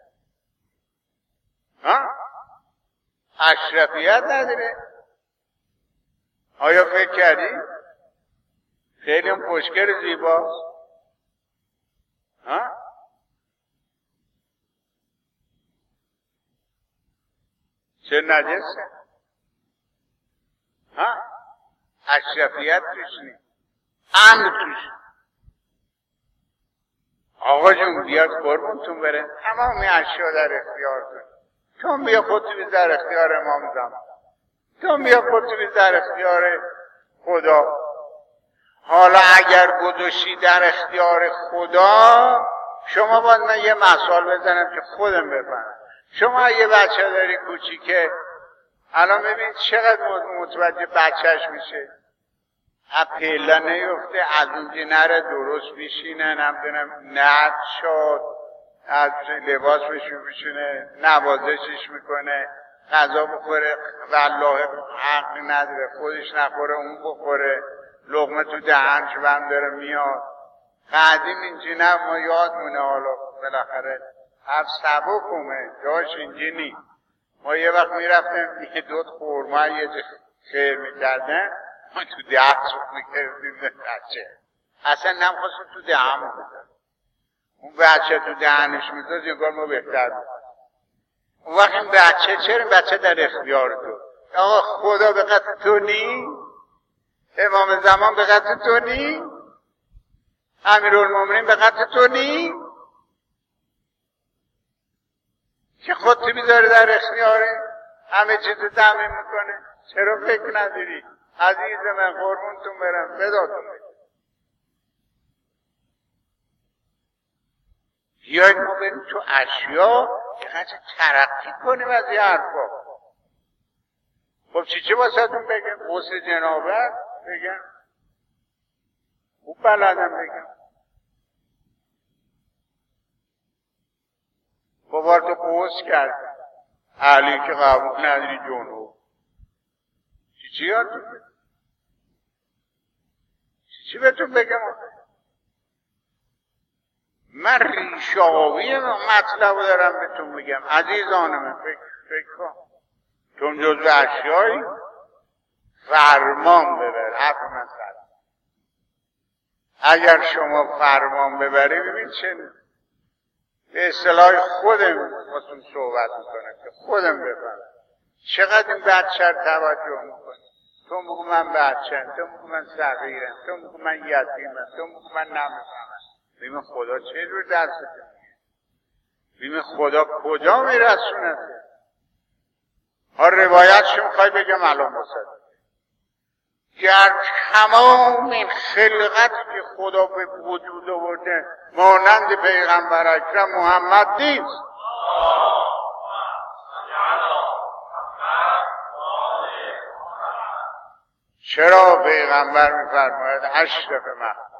ها؟ اشرفیت نداره. آیا فکر کردی؟ خیلی هم خوشگل زیباست، ها؟ چه نجسه، ها؟ اشرفیت توش نیست، امر توش. آقا جون بیاد قربونتون بره، تمامی اشیا در اختیار کن. تو بیا خودتو بیز در اختیار امام زمان، تو بیا خودتو بیز در اختیار خدا. حالا اگر گذاشتی در اختیار خدا، شما باید من یه مثال بزنم که خودم بفهمم. شما یه بچه داری کوچیکه، الان ببین چقدر متوجه بچهش میشه، از پله نیفته، از اونجا نره درست بشینه، نمیدونم ند شد، از لباس بشون بشونه، نوازشش میکنه، غذا بخوره، والله حق نداره خودش نخوره اون بخوره، لقمه تو دهنش بند داره میاد. قدیم اینجی نه، ما یادمونه حالا بالاخره هر سبکومه جاش اینجی نی. ما یه وقت میرفتیم یه دوت خورما یه جه خیر میکردن، ما تو دهش میکردیم بچه، اصلا نمیخواستیم تو دهم بزن. اون بچه تو دهنش میداد یه کار ما بهتر بود. اون وقت این بچه چرا این بچه در اختیار تو؟ آقا خدا به قطع تو نی؟ امام زمان به قطع تو نی؟ امیرالمومنین به قطع تو نی؟ که خودت بیداری در اختیاره، همه چیز تامین میکنه. چرا فکر نداری؟ عزیز من قربونتون برم، فداتون برم. بیایید ما بریم تو اشیا که قدر ترقی کنیم از یه حرفا. خب چی چی واسهتون بگم؟ غسل جنابت بگم؟ خوب بلدم بگم. بابار تو قوس کرد علی که قبول نداری جنوب. چی چی یادتون بگم؟ چی چی بهتون بگم؟ من ریشاوی مطلب دارم بهتون میگم. عزیزان من فکر فکر کن، چون جزو اشیایی فرمان ببر. حرف من سر اگر شما فرمان ببری، ببین چه به اصطلاح خودم واسون صحبت میکنم که خودم بفهمم چقدر این بچه توجه میکنی. تو میگو من بچه‌ام، تو میگو من صغیرم، تو میگو من یتیمم، تو میگو من نمیفهمم. ببین خدا چه جور درسته میگه، ببین خدا کجا میرسونه. ها روایتشو میخوای بگم الان بسد. گر تمام این خلقتی که خدا به وجود آورده مانند پیغمبر اکرم محمد نیست. چرا پیغمبر میفرماید اشرف مخلوق؟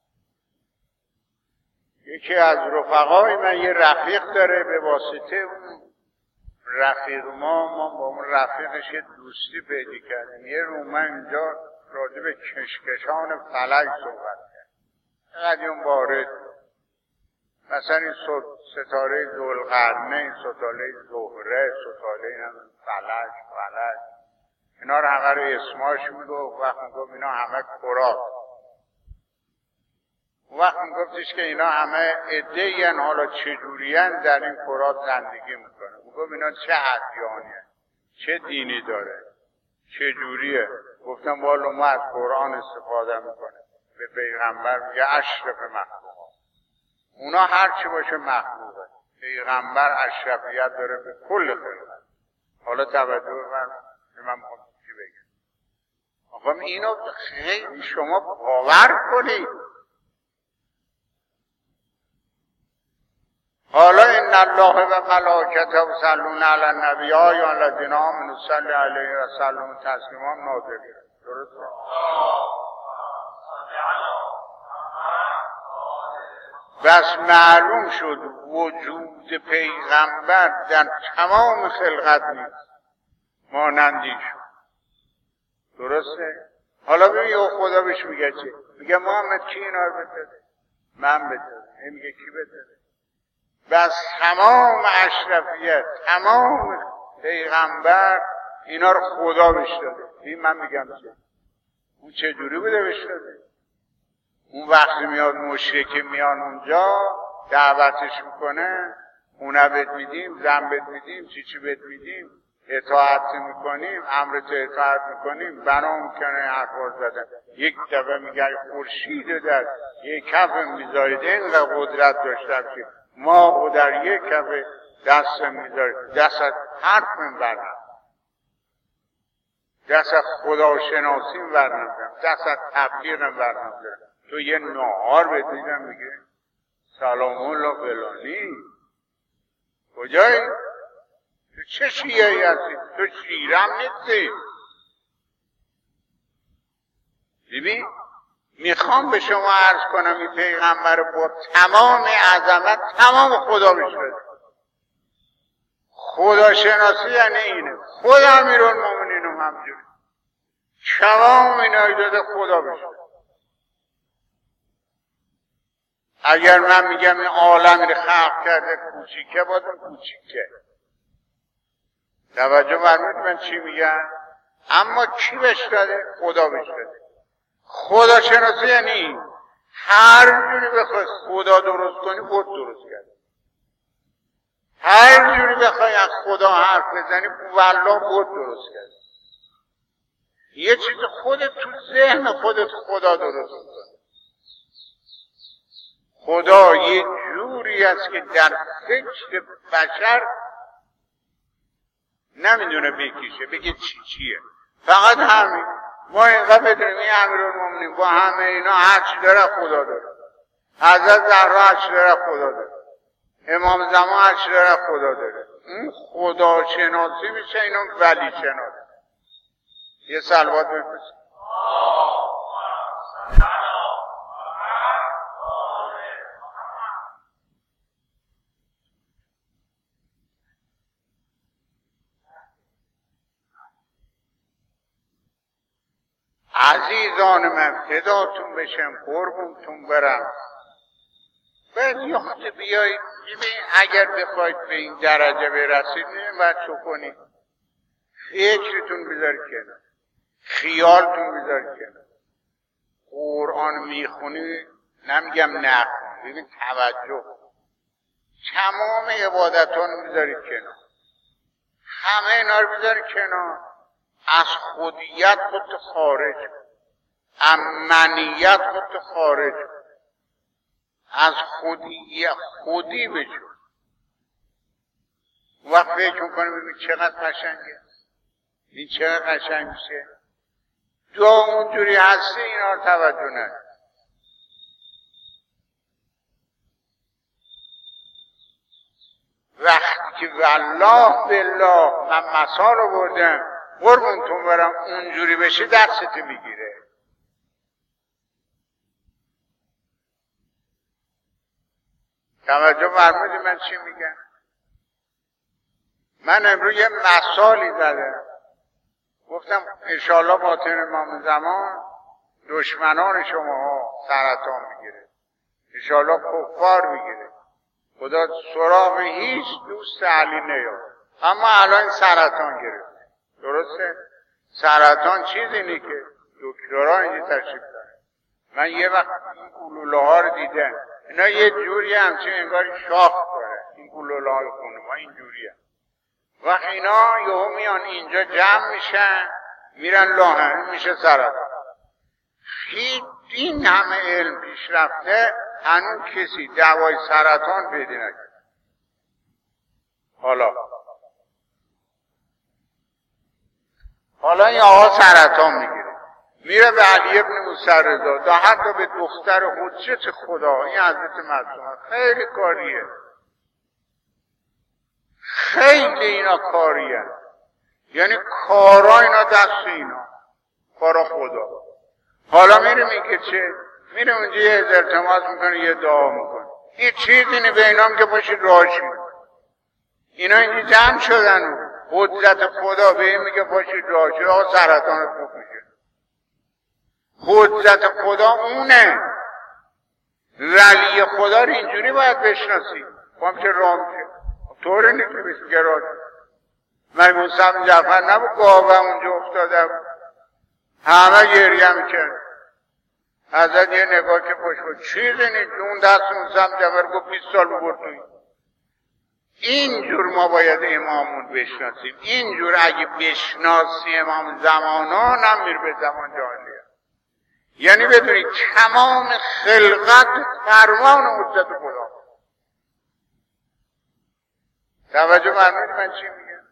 یکی از رفقای من یه رفیق داره، به واسطه اون رفیق ما ما با اون رفیقش یه دوستی پیدا کردیم. یه رو من اینجا راجع به کشکشان فلک صحبت کرد. اینقدر اون وارد مثلا این ستاره ذوالقرنین، ستاره زهره، ستاره فلک فلک اینا رو همه رو اسماش میگفت. وقت میگفت اینا همه کرات. وقت میگفتش که اینا همه عده‌ای ان، حالا چجوری ان در این کرات زندگی میکنه. میگفت اینا چه ادیانی هست، چه دینی داره، چجوریه. گفتم والا ما از قرآن استفاده میکنه. به پیغمبر میگه اشرف مخلوقات. اونا هر چی باشه مخلوقه. پیغمبر اشرفیت داره به کل خلقت. حالا توجه بفرمایید، من میخوام چی بگم؟ آقا اینو خیلی شما باور کنید. حالا ان الله و ملائکته یصلون علی النبی یا الذین آمنوا صلوا علیه و سلموا تسلیما نازل شد. درسته؟ بس معلوم شد وجود پیغمبر در تمام خلقت نیست، مانندی شد. درسته؟ حالا ببین خدا بهش میگه چه؟ میگه محمد کی اینا رو بده؟ من بده. این میگه کی بده؟ بس تمام اشرفیت، تمام پیغمبر اینا رو خدا بهش داده. این من میگم چه؟ اون چه جوری بوده بهش داده؟ اون وقتی میاد مشرک میان اونجا دعوتش میکنه، خونه بهت میدیم، زن بهت میدیم، چی چی بهت میدیم، اطاعت میکنیم، امرت اطاعت میکنیم، بنا میکنه حرفا زدن. یک دفعه میگه خورشید در یک کف میذارید، اینقدر قدرت داشتم که ما و در یک کف دست میذارید، دست حرف میبرم، دست خداشناسی میبرم، دست تبلیغ میبرم. تو یه نهار بدیدم میگه سلام الله فلانی، کجایی؟ تو چه شیعه‌ای هستی؟ تو شیرم نیستی. ببین میخوام به شما عرض کنم این پیغمبر با تمام عظمت تمام خدا بشه. خدا شناسی یعنی اینه. خدا امیرالمومنین هم همجوری تمام اینایی داده خدا بشه. اگر من میگم این عالم رو خلق کرده کوچیکه، بازم کوچیکه. توجه فرمودید من چی میگم؟ اما کی بهش داده؟ خدا بهش داده. خدا شناسی یعنی هر جوری بخوای خدا درست کنی خود درست کرده. هر جوری بخوای از خدا حرف بزنی والله خود درست کرده. یه چیز خودت تو ذهن خودت خدا درست کنه. خدا یه جوری است که در فکر بشر نمیدونه بکشه، بگه چی چیه. فقط همین ما اینقدر بدونیم این امیرالمومنین با همه اینا هر چی داره خدا داره. حضرت زهرا هر چی داره خدا داره. امام زمان هر چی داره خدا داره. این خدا شناسی میشه، اینا ولی شناسی. یه صلوات بفرستید. عزیزان من فداتون بشم، قربونتون برم. باید یخت بیایید ببین اگر بخواید به این درجه برسید نه باید چو کنید. فکرتون بذارید کنار، خیالتون بذارید کنار. قرآن میخونید، نمیگم نخون، ببین توجه، تمام عبادتان بذارید کنار، همه اینا رو بذارید کنار. از خودیت خودت خارج کن، از منیت خودت خارج کن، از خودی خودی بشو. وقت فکر میکنی ببین چقدر قشنگه، این چقدر قشنگ میشه. تو اونجوری هستی اینا رو توجه نداری. وقتی که والله بالله من مثال رو بردم قربونتون برم اونجوری بشی دستت میگیره. توجه فرمودی من چی میگم؟ من امروز یه مثالی زدم، گفتم انشاءالله باطن امام زمان دشمنان شما سرطان میگیره، انشاءالله کفار میگیره، خدا سراغ هیچ دوست علی نیاد. اما الان سرطان گرفت. درسته؟ سرطان چیزی نی که دکترها اینجا تشریف داره. من یه وقت این گلوله ها رو دیدم، اینا یه جوری همچین انگار شاخ داره، این گلوله های خونه ما این جوری هم. وقت اینا یهو میان اینجا جمع میشن میرن لاهن میشه سرطان. هیچ این همه علم پیش رفته هنوز کسی دوای سرطان پیدا نکرد. حالا حالا این آقا سرطان میگیره، میره به علی ابن موسی رضا، دا حتی به دختر حجت خدا این حضرت معصومه. خیلی کاریه، خیلی اینا کاریه، یعنی کارا اینا دست اینا، کارا خدا. حالا میره میگه چه؟ میره اونجا یه التماس میکنه، یه دعا میکنه، این چیزی نه به اینام که پاشید راشید. اینا اینجا جمع شدن، قدرت خدا به این میگه پاشید راشید، آقا سرطانت خوب میشه. قدرت خدا اونه، ولی خدا رو اینجوری باید بشناسی. خواهم که راه میشه طوره نیست که بسیگه راه من موسیم جعفر نبود گاوه اونجا افتاده بود، همه گریه میکرد. حضرت یه نگاه که پشت بود، چیزی نیست، اون دست موسیم جعفر گفت بیست سال ببر توی. اینجور ما باید امامون بشناسیم. اینجور اگه بشناسی امام زمانان هم میر به زمان جاهلیه، یعنی بدونی تمام خلقت فرمان حجت خدا. توجه فرمایید من چی میگم؟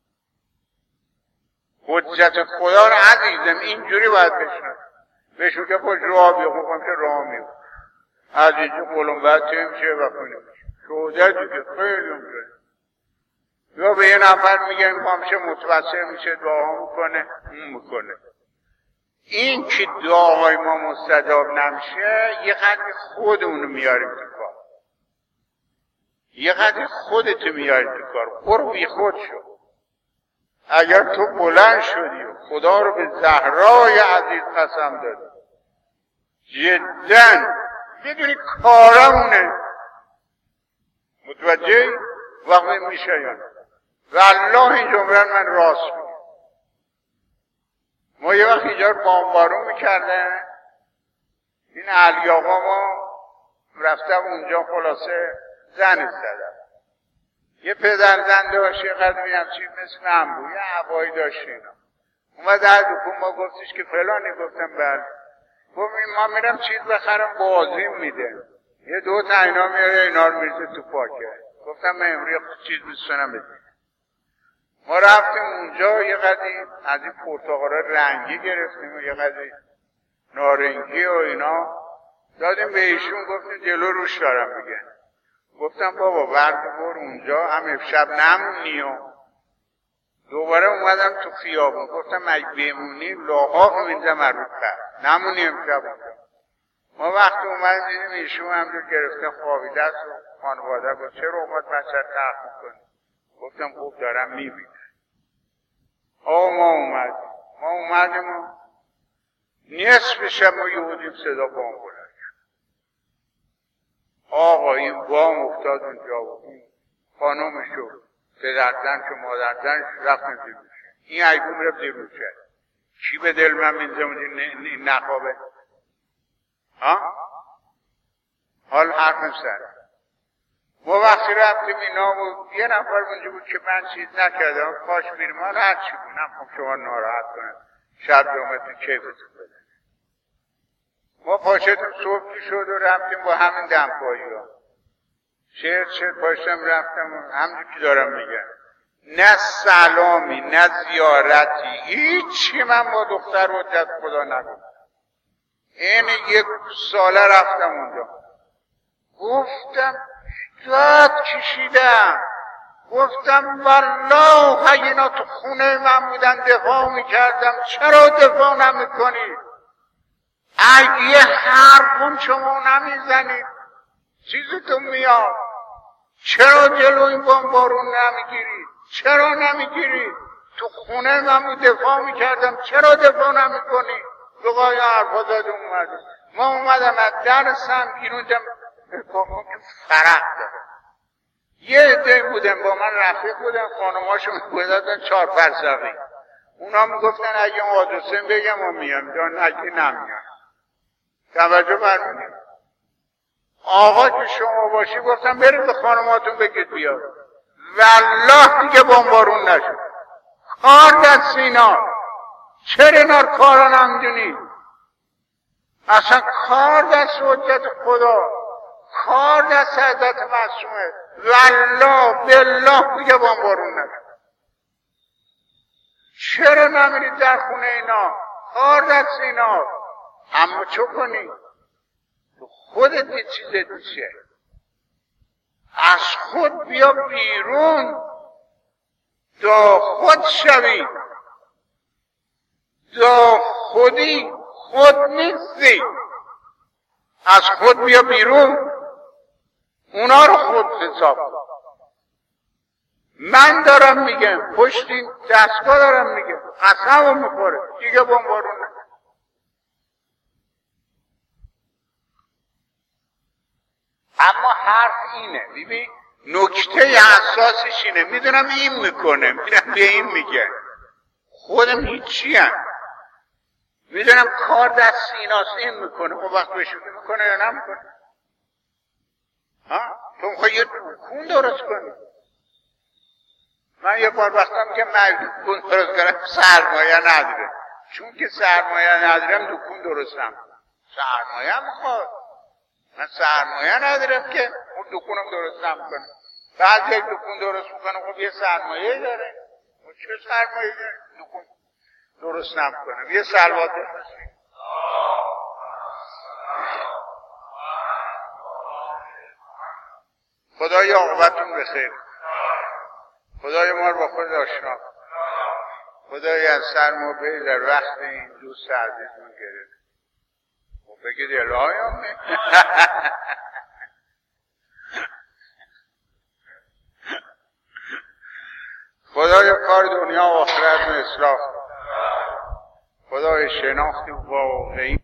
حجت خدا رو عزیزم اینجوری باید بشناسیم. بهشون که خوش راه بیخون که راه میخون از اینجا قلم باید چه میشه و کنیم شهودتی که خیلی میشه. یا به یه نفر میگه این پامشه متوسل میشه دعا میکنه اون میکنه. این که دعاهای ما مستجاب نمیشه یه قدر خودمونو میاریم تو کار، یه قدر خودتو میاری تو کار. برو بی خود شو. اگر تو بلند شدی و خدا رو به زهرای عزیز قسم دادی جدن بدونی کارمونه، متوجه وقتی میشه یا نه. والله این جمله من راست میگم. ما یه وقت اینجا بامبارون میکردن، این علی آقا ما رفتم اونجا خلاصه زن زدم، یه پدر زن داشت یه قدمی همچین مثل من بود، یه هوایی داشت اینا. اومد در دکون ما گفتش که فلانی، گفتم بله. گفت ما میرم چیز بخرم بازیم میده، یه دو تا اینا میاره اینا رو میرسه تو پاکه. گفتم من امروز چیز میستونم بده. ما رفتیم اونجا یه قدری از این پرتقالا رنگی گرفتیم و یه قدری نارنگی و اینا دادیم به ایشون، گفتیم جلو روش دارم میگه. گفتم بابا برد بر اونجا هم امشب نمونی و دوباره اومدم تو خیابون. گفتم اگه بمونی لاحاق میزم رو پر نمونی امشب اونجا. ما وقتی اومدیم دیدیم ایشون همجور گرفته خوابیده است و خانواده گفت چرا اومد بچه تخت میکنی؟ گفتم خوب دارم میبینم. آه ما اومدیم ما اومدیم و نصف شب ما یهودیم صدا بام بلند شد. آقا این بام افتاد اونجا و این خانومش و پدرزنش و مادرزنش رفتن زیر روشه. این ایبون رفت زیر روشه. چی به دل من منزه اونجا نخوابه؟ ها؟ حال حرفم سر ما وقتی رفتیم اینا و یه نفر اونجا بود که من چیز نکردم، کاش میرم من هر چی بونم خب شما ناراحت کنم شب جامعتون کیفتون بده. ما پاشتون صبحی شد و رفتیم با همین دمپایی ها شهر شهر پاشتم رفتم و همجور که دارم میگم نه سلامی نه زیارتی هیچی من با دختر حجت خدا نگفتم. این یک ساله رفتم اونجا گفتم داد کشیدم، گفتم والله اگه اینا تو خونه من بودن دفاع میکردم، چرا دفاع نمیکنید؟ اگه حرفم شما نمیزنید چیزتون میاد، چرا جلو این بمبارون نمیگیرید؟ چرا نمیگیرید؟ تو خونه من بود دفاع میکردم، چرا دفاع نمیکنید؟ بقای حرفا زد اومده. ما اومدم از درسم بیرون دم فرق داره. یه عده بودن با من رفیق بودن، خانماشون بودن چهار فرسقی، اونا میگفتن اگه حادثه بگم و میام جان اگه نمیام. توجه فرمودید؟ آقا که شما باشی گفتم برید به خانماتون بگید بیاد. والله دیگه بمبارون نشد. کار دست اینا. چرا اینا کارا نمیدونی؟ اصلا کار دست حجت خدا، کار دست حضرت معصومه. والله بالله دیگه بمبارون نشد. چرا نمیرید در خونه اینا؟ کار دست اینا. اما چه کنی؟ تو خودت یه چیزت میشه. از خود بیا بیرون، دا خود شوی. دا خودی خود نیستی. از خود بیا بیرون، اونا رو خود حساب. من دارم میگم، پشت این دستگاه دارم میگم، قسم میخوره دیگه بمبارون نه. اما حرف اینه، ببین نکته حساسش اینه، میدونم این میکنه، میدونم به این میگه، خودم هیچی هم میدونم کار دست ایناست، این میکنه، اون وقت بشونه میکنه یا نمیکنه؟ ها؟ تو میخوای یه دکون درست کنی. من یه بار وقتم که من دکون درست کنم سرمایه نداره، چون که سرمایه ندارم دکون درست نمیکنم. سرمایه میخواد، من سرمایه ندارم که اون دکونم درست نمیکنم. بعد یک دکون درست میکنم، خب یه سرمایه داره، چه سرمایه داره؟ دکون درست نمیکنم. یه سلوات خدای عاقبتون بخیر. خدای ما رو با خود آشنا. خدای از سر ما در وقت این دوست عزیزمون گرفت. خب بگید الهیم خدای کار دنیا و آخرت رو اصلاح. خدای شناخت واقعی